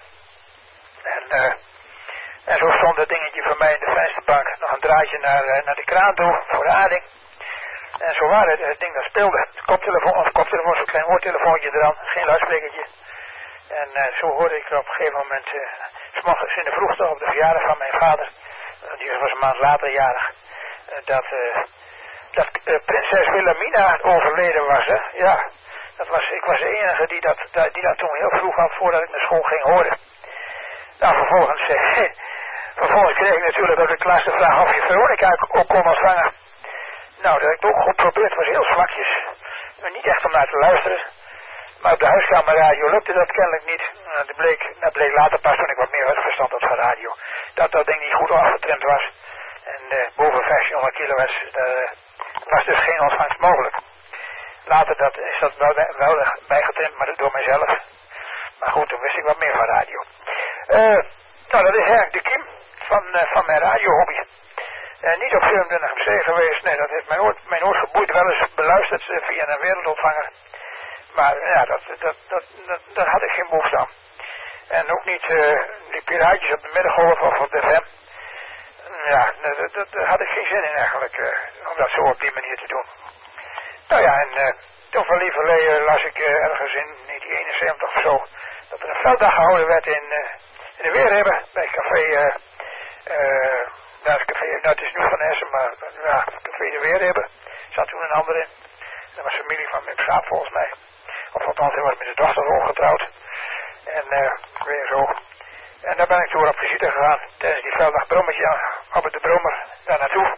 En, uh, en zo stond dat dingetje voor mij in de vensterbank. Nog een draadje naar, uh, naar de kraan toe voor de aarding. En zo waar het, het ding dat speelde. Koptelefoon, of koptelefoon, zo'n klein oortelefoontje eraan. Geen luidsprekertje. En uh, zo hoorde ik er op een gegeven moment, uh, 's morgens in de vroegte op de verjaardag van mijn vader. Uh, die was een maand later jarig. Uh, dat uh, dat uh, prinses Wilhelmina overleden was, hè. Ja. Dat was, ik was de enige die dat, die dat toen heel vroeg had voordat ik naar school ging horen. Nou, vervolgens, eh, vervolgens kreeg ik natuurlijk ook de klas de vraag of je Veronica ook kon ontvangen. Nou, dat heb ik ook geprobeerd, was heel zwakjes. Maar niet echt om naar te luisteren. Maar op de huiskamerradio lukte dat kennelijk niet. Nou, dat, bleek, dat bleek later pas toen ik wat meer verstand had van radio. Dat dat ding niet goed afgetrimd was. En uh, boven vijftienhonderd kilohertz uh, was dus geen ontvangst mogelijk. Later dat, is dat wel, wel bijgetrimd, maar door mijzelf. Maar goed, toen wist ik wat meer van radio. Uh, nou, dat is eigenlijk de kiem van, uh, van mijn radiohobby. Uh, niet op vierentwintig M C geweest, nee, dat heeft mijn oor, mijn oor geboeid, wel eens beluisterd uh, via een wereldontvanger. Maar uh, ja, dat, dat, dat, dat, dat had ik geen behoefte aan. En ook niet uh, die piraatjes op de middengolf of op de F M. Ja, dat, dat, daar had ik geen zin in eigenlijk, uh, om dat zo op die manier te doen. Nou ja, en uh, toen van lieverlee las ik uh, ergens in negentien eenenzeventig of zo, dat er een velddag gehouden werd in, uh, in de Weerhebbe, bij café, uh, uh, nou, het café, nou, het is nu van Essen, maar ja, café de Weerhebbe, er zat toen een ander in. Dat was familie van mijn Schaap volgens mij. Of althans, hij was met zijn dochter al getrouwd. En uh, weer zo. En daar ben ik toen op visite gegaan, tijdens die velddag brommetje, op het de brommer, daar naartoe.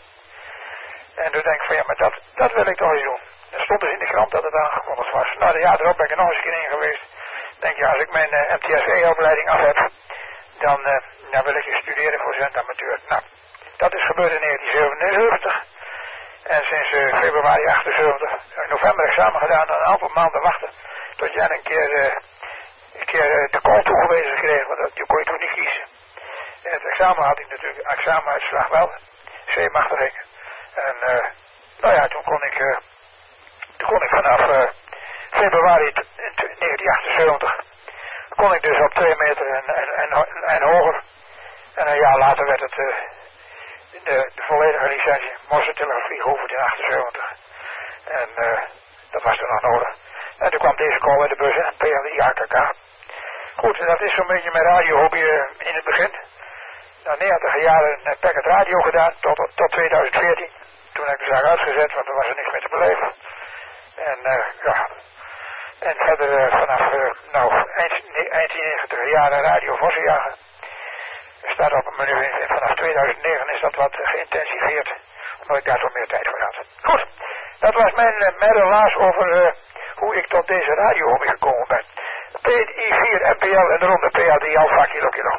En toen denk ik van ja, maar dat, dat wil ik toch eens doen. Er stond dus in de krant dat het aangekondigd was. Nou, ja, erop ben ik er nog eens een keer in geweest. Denk ja, als ik mijn uh, M T S E-opleiding af heb, dan, uh, dan wil ik eens studeren voor zendamateur. Nou, dat is gebeurd in negentien zevenenzeventig. En sinds uh, februari achtenzeventig, uh, november examen gedaan, dan een aantal maanden wachten. Tot je een keer, uh, een keer uh, de call toegewezen kreeg, want dat kon je toen niet kiezen. En het examen had ik natuurlijk, examenuitslag wel. C machtig ik. En uh, nou ja, toen kon ik, uh, toen kon ik vanaf uh, februari negentien achtenzeventig, kon ik dus op twee meter en, en, en, en hoger. En een jaar later werd het uh, de, de volledige licentie monstertelegrafie geoefend in achtenzeventig. En uh, dat was toen nog nodig. En toen kwam deze call bij de bus, P A drie A K K. Goed, en dat is zo'n beetje mijn radiohobby uh, in het begin. Na negentig jaren uh, packet radio gedaan tot, tot tweeduizend veertien. Toen heb ik de zaak uitgezet, want er was er niks meer te beleven. En uh, ja, en verder uh, vanaf uh, nou, eind, ne, eind negentig jaren radio vossenjagen. Staat op het menu en vanaf tweeduizend negen is dat wat geïntensiveerd, omdat ik daar toch meer tijd voor had. Goed, dat was mijn, uh, mijn relaas over uh, hoe ik tot deze radiohobby gekomen ben. P I vier M P L en de ronde P A drie Alpha Kilo Kilo.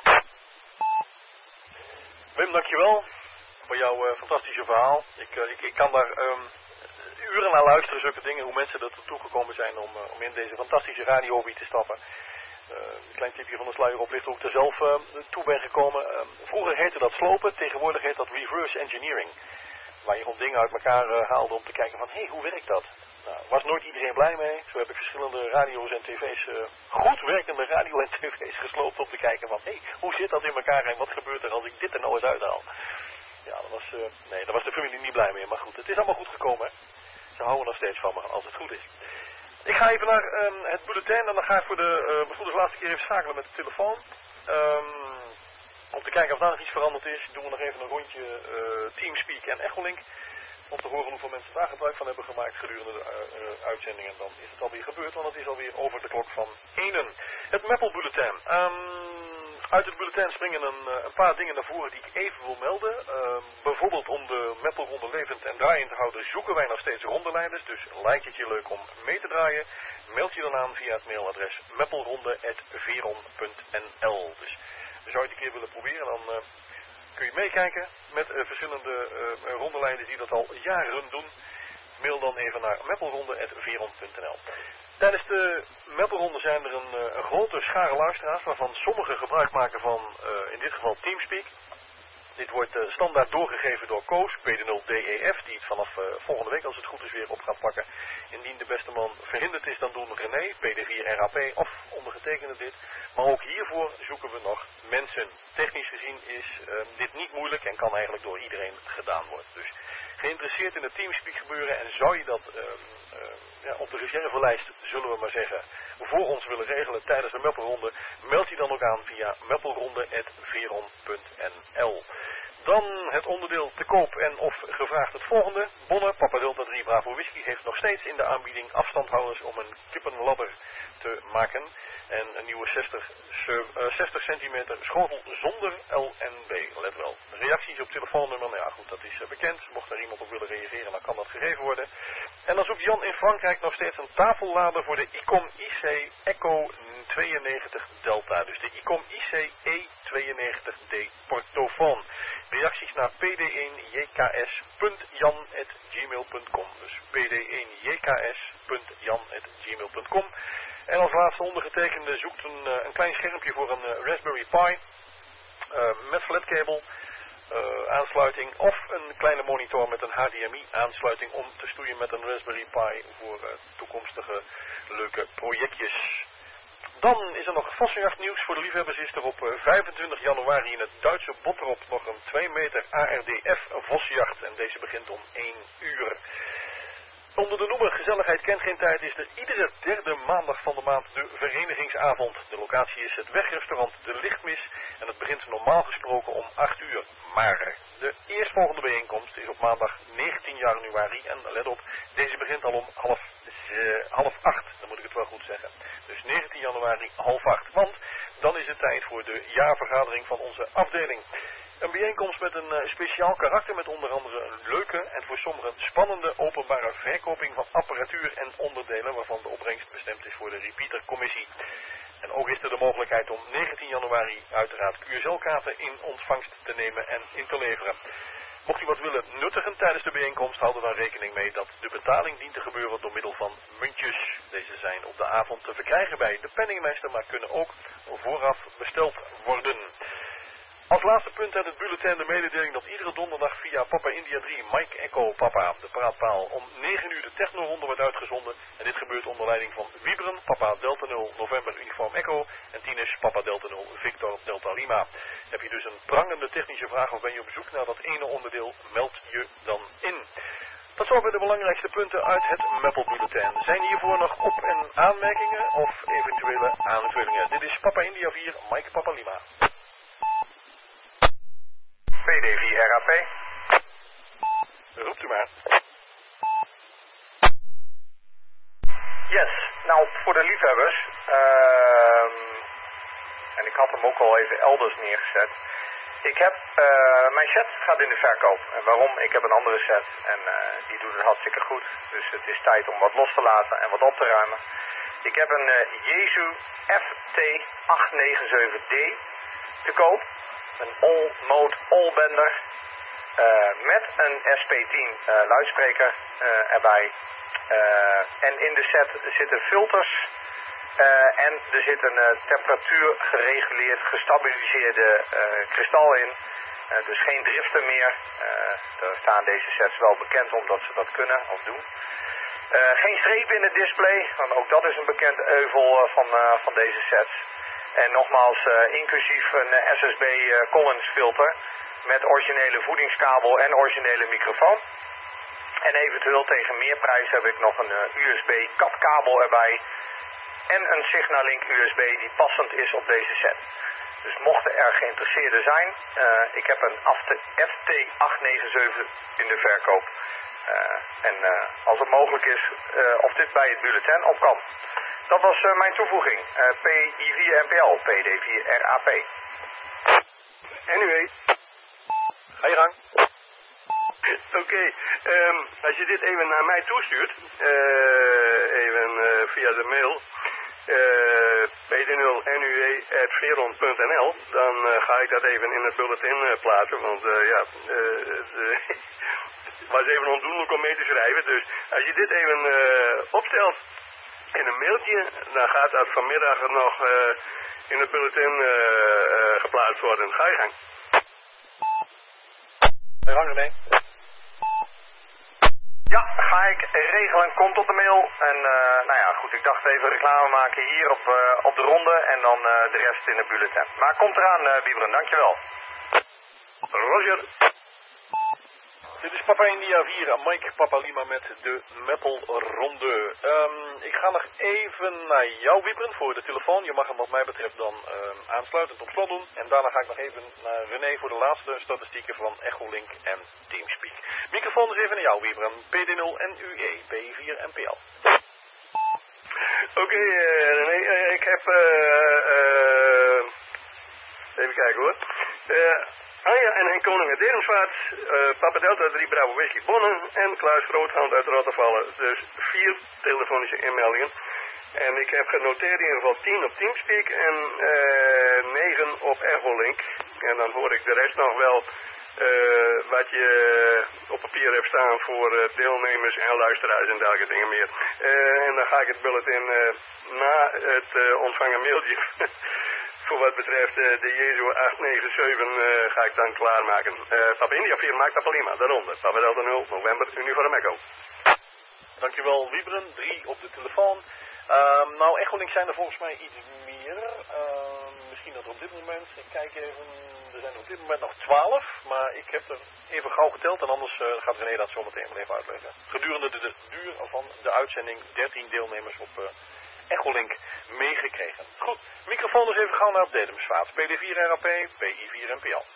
Wim, dankjewel voor jouw uh, fantastische verhaal. Ik, uh, ik, ik kan daar um, uren naar luisteren, zulke dingen, hoe mensen er toe gekomen zijn om, uh, om in deze fantastische radiohobby te stappen. Uh, een klein tipje van de sluier op ligt hoe ik er zelf uh, toe ben gekomen. Uh, vroeger heette dat slopen, tegenwoordig heet dat reverse engineering. Waar je gewoon dingen uit elkaar uh, haalde om te kijken van, hé, hey, hoe werkt dat? Nou, was nooit iedereen blij mee. Zo heb ik verschillende radio's en tv's, uh, goed werkende radio en tv's gesloopt om te kijken van, hé, hey, hoe zit dat in elkaar en wat gebeurt er als ik dit er nou eens uithaal? Ja, dat was, uh, nee, daar was de familie niet blij mee, maar goed, het is allemaal goed gekomen. Hè? Ze houden nog steeds van me, als het goed is. Ik ga even naar um, het bulletin en dan ga ik voor de, uh, voor de laatste keer even schakelen met de telefoon. Um, om te kijken of daar nog iets veranderd is, doen we nog even een rondje uh, Teamspeak en Echolink. Om te horen hoeveel mensen daar gebruik van hebben gemaakt gedurende de uh, uh, uitzending. En dan is het alweer gebeurd, want het is alweer over de klok van enen. Het Meppel bulletin. Um, uit het bulletin springen een, uh, een paar dingen naar voren die ik even wil melden. Uh, bijvoorbeeld om de Meppelronde levend en draaiend te houden zoeken wij nog steeds rondeleiders. Dus lijkt het je leuk om mee te draaien, meld je dan aan via het mailadres meppelronde apenstaartje veron punt n l. Dus zou je het een keer willen proberen, dan uh, kun je meekijken met uh, verschillende uh, rondeleiders die dat al jaren doen. Mail dan even naar meppelronde apenstaartje veron punt n l. Tijdens de Meppelronde zijn er een, uh, een grote schare luisteraars, waarvan sommigen gebruik maken van, uh, in dit geval Teamspeak. Dit wordt uh, standaard doorgegeven door Koos, P D nul D E F, die het vanaf uh, volgende week, als het goed is, weer op gaat pakken. Indien de beste man verhinderd is, dan doen René, P D vier R A P of ondergetekende dit. Maar ook hiervoor zoeken we nog mensen. Technisch gezien is uh, dit niet moeilijk en kan eigenlijk door iedereen gedaan worden. Dus geïnteresseerd in het Teamspeak gebeuren en zou je dat uh, uh, ja, op de reservelijst, zullen we maar zeggen, voor ons willen regelen tijdens de Meppelronde, meld je dan ook aan via meppelronde apenstaartje veron punt n l. Dan het onderdeel te koop en of gevraagd het volgende. Bonne, Papa Delta drie Bravo Whisky heeft nog steeds in de aanbieding afstandhouders om een kippenladder te maken. En een nieuwe zestig, zestig centimeter schotel zonder L N B. Let wel. Reacties op telefoonnummer, nou ja goed, dat is bekend. Mocht er iemand op willen reageren, dan kan dat gegeven worden. En dan zoekt Jan in Frankrijk nog steeds een tafellader voor de ICOM I C Echo tweeënnegentig Delta. Dus de ICOM I C E tweeënnegentig D Portofoon. Reacties naar p d één j k s punt jan apenstaartje gmail punt com. Dus p d één j k s punt jan apenstaartje gmail punt com. En als laatste ondergetekende zoekt een, een klein schermpje voor een uh, Raspberry Pi uh, met flatkabel uh, aansluiting of een kleine monitor met een H D M I aansluiting om te stoeien met een Raspberry Pi voor uh, toekomstige leuke projectjes. Dan is er nog vossenjacht nieuws voor de liefhebbers. Is er op vijfentwintig januari in het Duitse Bottrop nog een twee meter A R D F vossenjacht. En deze begint om één uur. Onder de noemer Gezelligheid kent geen tijd is er iedere derde maandag van de maand de verenigingsavond. De locatie is het wegrestaurant De Lichtmis en het begint normaal gesproken om acht uur. Maar de eerstvolgende bijeenkomst is op maandag negentien januari en let op, deze begint al om half, uh, half acht. Dan moet ik het wel goed zeggen. Dus negentien januari half acht, want dan is het tijd voor de jaarvergadering van onze afdeling. Een bijeenkomst met een uh, speciaal karakter met onder andere een leuke en voor sommigen spannende openbare verkoping van apparatuur en onderdelen waarvan de opbrengst bestemd is voor de repeatercommissie. En ook is er de mogelijkheid om negentien januari uiteraard Q S L-kaarten in ontvangst te nemen en in te leveren. Mocht u wat willen nuttigen tijdens de bijeenkomst, houden dan rekening mee dat de betaling dient te gebeuren door middel van muntjes. Deze zijn op de avond te verkrijgen bij de penningmeester, maar kunnen ook vooraf besteld worden. Als laatste punt uit het bulletin de mededeling dat iedere donderdag via Papa India drie Mike Echo Papa, de praatpaal, om negen uur de technoronde wordt uitgezonden. En dit gebeurt onder leiding van Wieberen, Papa Delta nul November Uniform Echo en Tines Papa Delta nul Victor Delta Lima. Heb je dus een prangende technische vraag of ben je op zoek naar dat ene onderdeel, meld je dan in. Tot zover de belangrijkste punten uit het Meppel Bulletin. Zijn hiervoor nog op- en aanmerkingen of eventuele aanvullingen? Dit is Papa India vier, Mike Papa Lima.
P D vier R A P.
Roept u maar.
Yes, nou voor de liefhebbers, uh, en ik had hem ook al even elders neergezet. Ik heb, uh, mijn set gaat in de verkoop. En waarom? Ik heb een andere set en uh, die doet het hartstikke goed. Dus het is tijd om wat los te laten en wat op te ruimen. Ik heb een uh, Yaesu F T acht negen zeven D te koop. Een all-mode all-bender uh, met een S P tien uh, luidspreker uh, erbij. Uh, en in de set zitten filters uh, en er zit een uh, temperatuur gereguleerd, gestabiliseerde uh, kristal in. Uh, dus geen driften meer. Uh, daar staan deze sets wel bekend omdat ze dat kunnen of doen. Uh, geen strepen in het display, want ook dat is een bekend euvel uh, van, uh, van deze sets. En nogmaals, uh, inclusief een uh, S S B uh, Collins filter met originele voedingskabel en originele microfoon. En eventueel tegen meer prijs heb ik nog een uh, U S B C A T-kabel erbij. En een Signalink U S B die passend is op deze set. Dus mochten er geïnteresseerden zijn, uh, ik heb een F T acht negen zeven in de verkoop. Uh, en uh, als het mogelijk is, uh, of dit bij het bulletin op kan. Dat was uh, mijn toevoeging. Uh, P I vier N P L, P D vier R A P.
En u weet.
Ga je gang.
Oké, okay, um, als je dit even naar mij toestuurt, uh, even uh, via de mail, uh, p d nul n u e at veron punt n l, dan uh, ga ik dat even in het bulletin uh, plaatsen, want uh, ja, uh, het was even ondoenlijk om mee te schrijven, dus als je dit even uh, opstelt in een mailtje, dan gaat dat vanmiddag nog uh, in het bulletin uh, uh, geplaatst worden. Ga je gang.
Ga je gang ermee.
Ja, ga ik regelen, komt op de mail. En uh, nou ja, goed, ik dacht even reclame maken hier op, uh, op de ronde en dan uh, de rest in het bulletin. Maar komt eraan, uh, Bieberen, dankjewel.
Roger.
Dit is Papa India vier, Mike Papa Lima met de Meppel Ronde. Um, ik ga nog even naar jou wieberen voor de telefoon. Je mag hem wat mij betreft dan um, aansluitend op slot doen. En daarna ga ik nog even naar René voor de laatste statistieken van Echolink en Teamspeak. Microfoon is even naar jou wieberen. P D nul N U E, P vier N P L.
Oké, okay, uh, René, uh, ik heb... Uh, uh, even kijken hoor. Uh, Anja en Henk Koning uit Derensvaart, uh, Papa Delta drie Bravo Whisky Bonnen en Klaas Groothand uit Rottervallen. Dus vier telefonische inmeldingen. En ik heb genoteerd in ieder geval tien op Teamspeak en uh, negen op Echolink. En dan hoor ik de rest nog wel uh, wat je op papier hebt staan voor uh, deelnemers en luisteraars en dergelijke dingen meer. Uh, en dan ga ik het bulletin uh, na het uh, ontvangen mailtje... Voor wat betreft uh, de Yaesu acht negen zeven uh, ga ik dan klaarmaken. Uh, Papa India vier maakt Papa Lima, daaronder. Papa Delta nul, November, Uniform Echo.
Dankjewel Wieberen, drie op de telefoon. Um, nou, Echolink zijn er volgens mij iets meer. Uh, misschien dat er op dit moment, ik kijk even, er zijn er op dit moment nog twaalf. Maar ik heb er even gauw geteld en anders uh, gaat René dat zo meteen wel even uitleggen. Gedurende de, de duur van de uitzending dertien deelnemers op... Uh, Echolink meegekregen. Goed, microfoon dus even gauw naar op Dedemsvaart. P D vier R A P, P I vier N P L.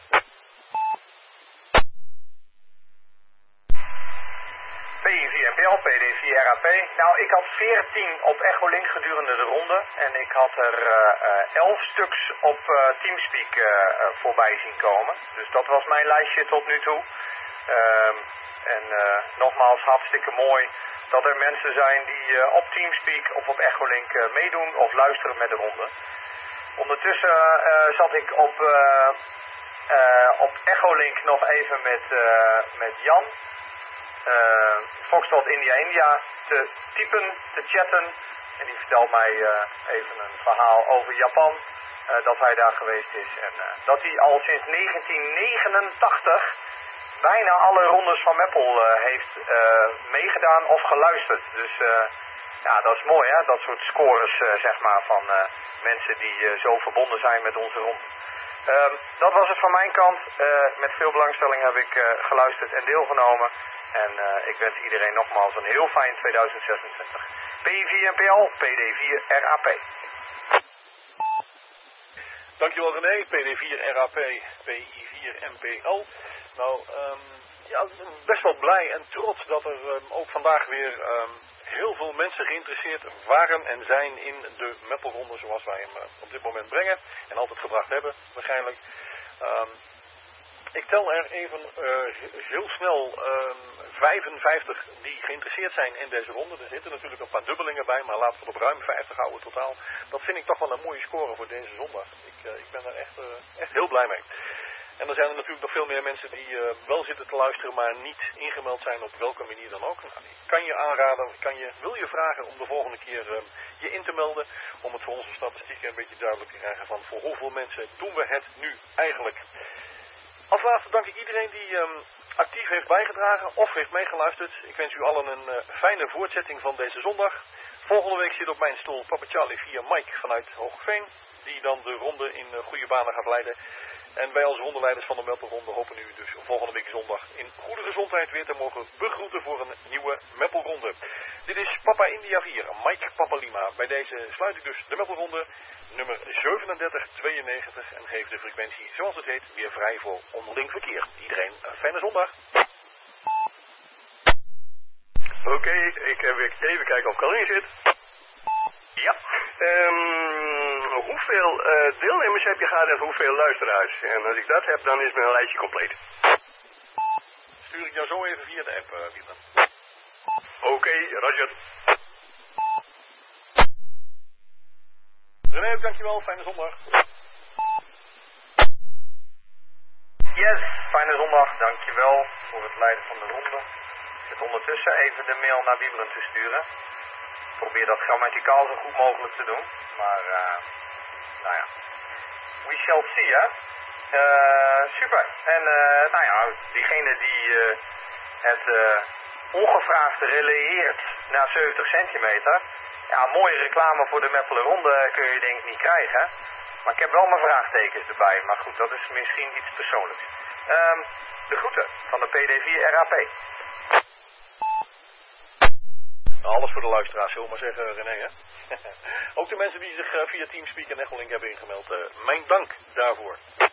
P I vier N P L, P D vier R A P. Nou, ik had veertien op Echolink gedurende de ronde. En ik had er uh, elf stuks op uh, Teamspeak uh, uh, voorbij zien komen. Dus dat was mijn lijstje tot nu toe. Uh, en uh, nogmaals, hartstikke mooi dat er mensen zijn die uh, op Teamspeak of op Echolink uh, meedoen of luisteren met de ronde. Ondertussen uh, zat ik op, uh, uh, op Echolink nog even met, uh, met Jan, uh, Foxtrot India India, te typen, te chatten. En die vertelt mij uh, even een verhaal over Japan, uh, dat hij daar geweest is. En uh, dat hij al sinds negentien negenentachtig... bijna alle rondes van Meppel uh, heeft uh, meegedaan of geluisterd. Dus uh, ja, dat is mooi hè, dat soort scores uh, zeg maar van uh, mensen die uh, zo verbonden zijn met onze ronde. Um, dat was het van mijn kant. Uh, met veel belangstelling heb ik uh, geluisterd en deelgenomen. En uh, ik wens iedereen nogmaals een heel fijn tweeduizend zesentwintig. P I vier N P L, P D vier R A P.
Dankjewel René, P D vier R A P, P I vier N P L. Nou, um, ja, best wel blij en trots dat er um, ook vandaag weer um, heel veel mensen geïnteresseerd waren en zijn in de Meppelronde zoals wij hem uh, op dit moment brengen. En altijd gebracht hebben, waarschijnlijk. Um, ik tel er even uh, heel snel um, vijfenvijftig die geïnteresseerd zijn in deze ronde. Er zitten natuurlijk een paar dubbelingen bij, maar laten we het op ruim vijftig houden totaal. Dat vind ik toch wel een mooie score voor deze zondag. Ik, uh, ik ben er echt, uh, echt heel blij mee. En er zijn er natuurlijk nog veel meer mensen die uh, wel zitten te luisteren, maar niet ingemeld zijn op welke manier dan ook. Nou, ik kan je aanraden, kan je, wil je vragen om de volgende keer uh, je in te melden, om het voor onze statistieken een beetje duidelijk te krijgen van voor hoeveel mensen doen we het nu eigenlijk. Als laatste dank ik iedereen die um, actief heeft bijgedragen of heeft meegeluisterd. Ik wens u allen een uh, fijne voortzetting van deze zondag. Volgende week zit op mijn stoel Papa Charlie via Mike vanuit Hoogveen, die dan de ronde in uh, goede banen gaat leiden. En wij als rondeleiders van de Meppelronde hopen u dus volgende week zondag in goede gezondheid weer te mogen begroeten voor een nieuwe Meppelronde. Dit is Papa India vier, Mike Papa Lima. Bij deze sluit ik dus de Meppelronde nummer zevenendertig tweeënnegentig en geef de frequentie, zoals het heet, weer vrij voor onderling verkeer. Iedereen een fijne zondag.
Oké, okay, ik heb even kijken of ik al in zit. Ja. Um, hoeveel uh, deelnemers heb je gehad en hoeveel luisteraars? En als ik dat heb, dan is mijn lijstje compleet.
Stuur ik jou zo even via de app, uh, Pieter.
Oké, okay, Roger.
René, dankjewel. Fijne zondag.
Yes, fijne zondag. Dankjewel voor het leiden van de ronde. Ik zit ondertussen even de mail naar Wiebelen te sturen. Ik probeer dat grammaticaal zo goed mogelijk te doen. Maar, uh, nou ja. We shall see, hè. Uh, super. En, uh, nou ja, diegene die uh, het uh, ongevraagde relayeert naar zeventig centimeter. Ja, mooie reclame voor de Meppelenronde kun je denk ik niet krijgen. Maar ik heb wel mijn vraagtekens erbij. Maar goed, dat is misschien iets persoonlijks. Um, de groeten van de P D vier R A P.
Alles voor de luisteraars, zullen we maar zeggen, René, hè? Ook de mensen die zich uh, via Teamspeak en Echolink hebben ingemeld. Uh, mijn dank daarvoor.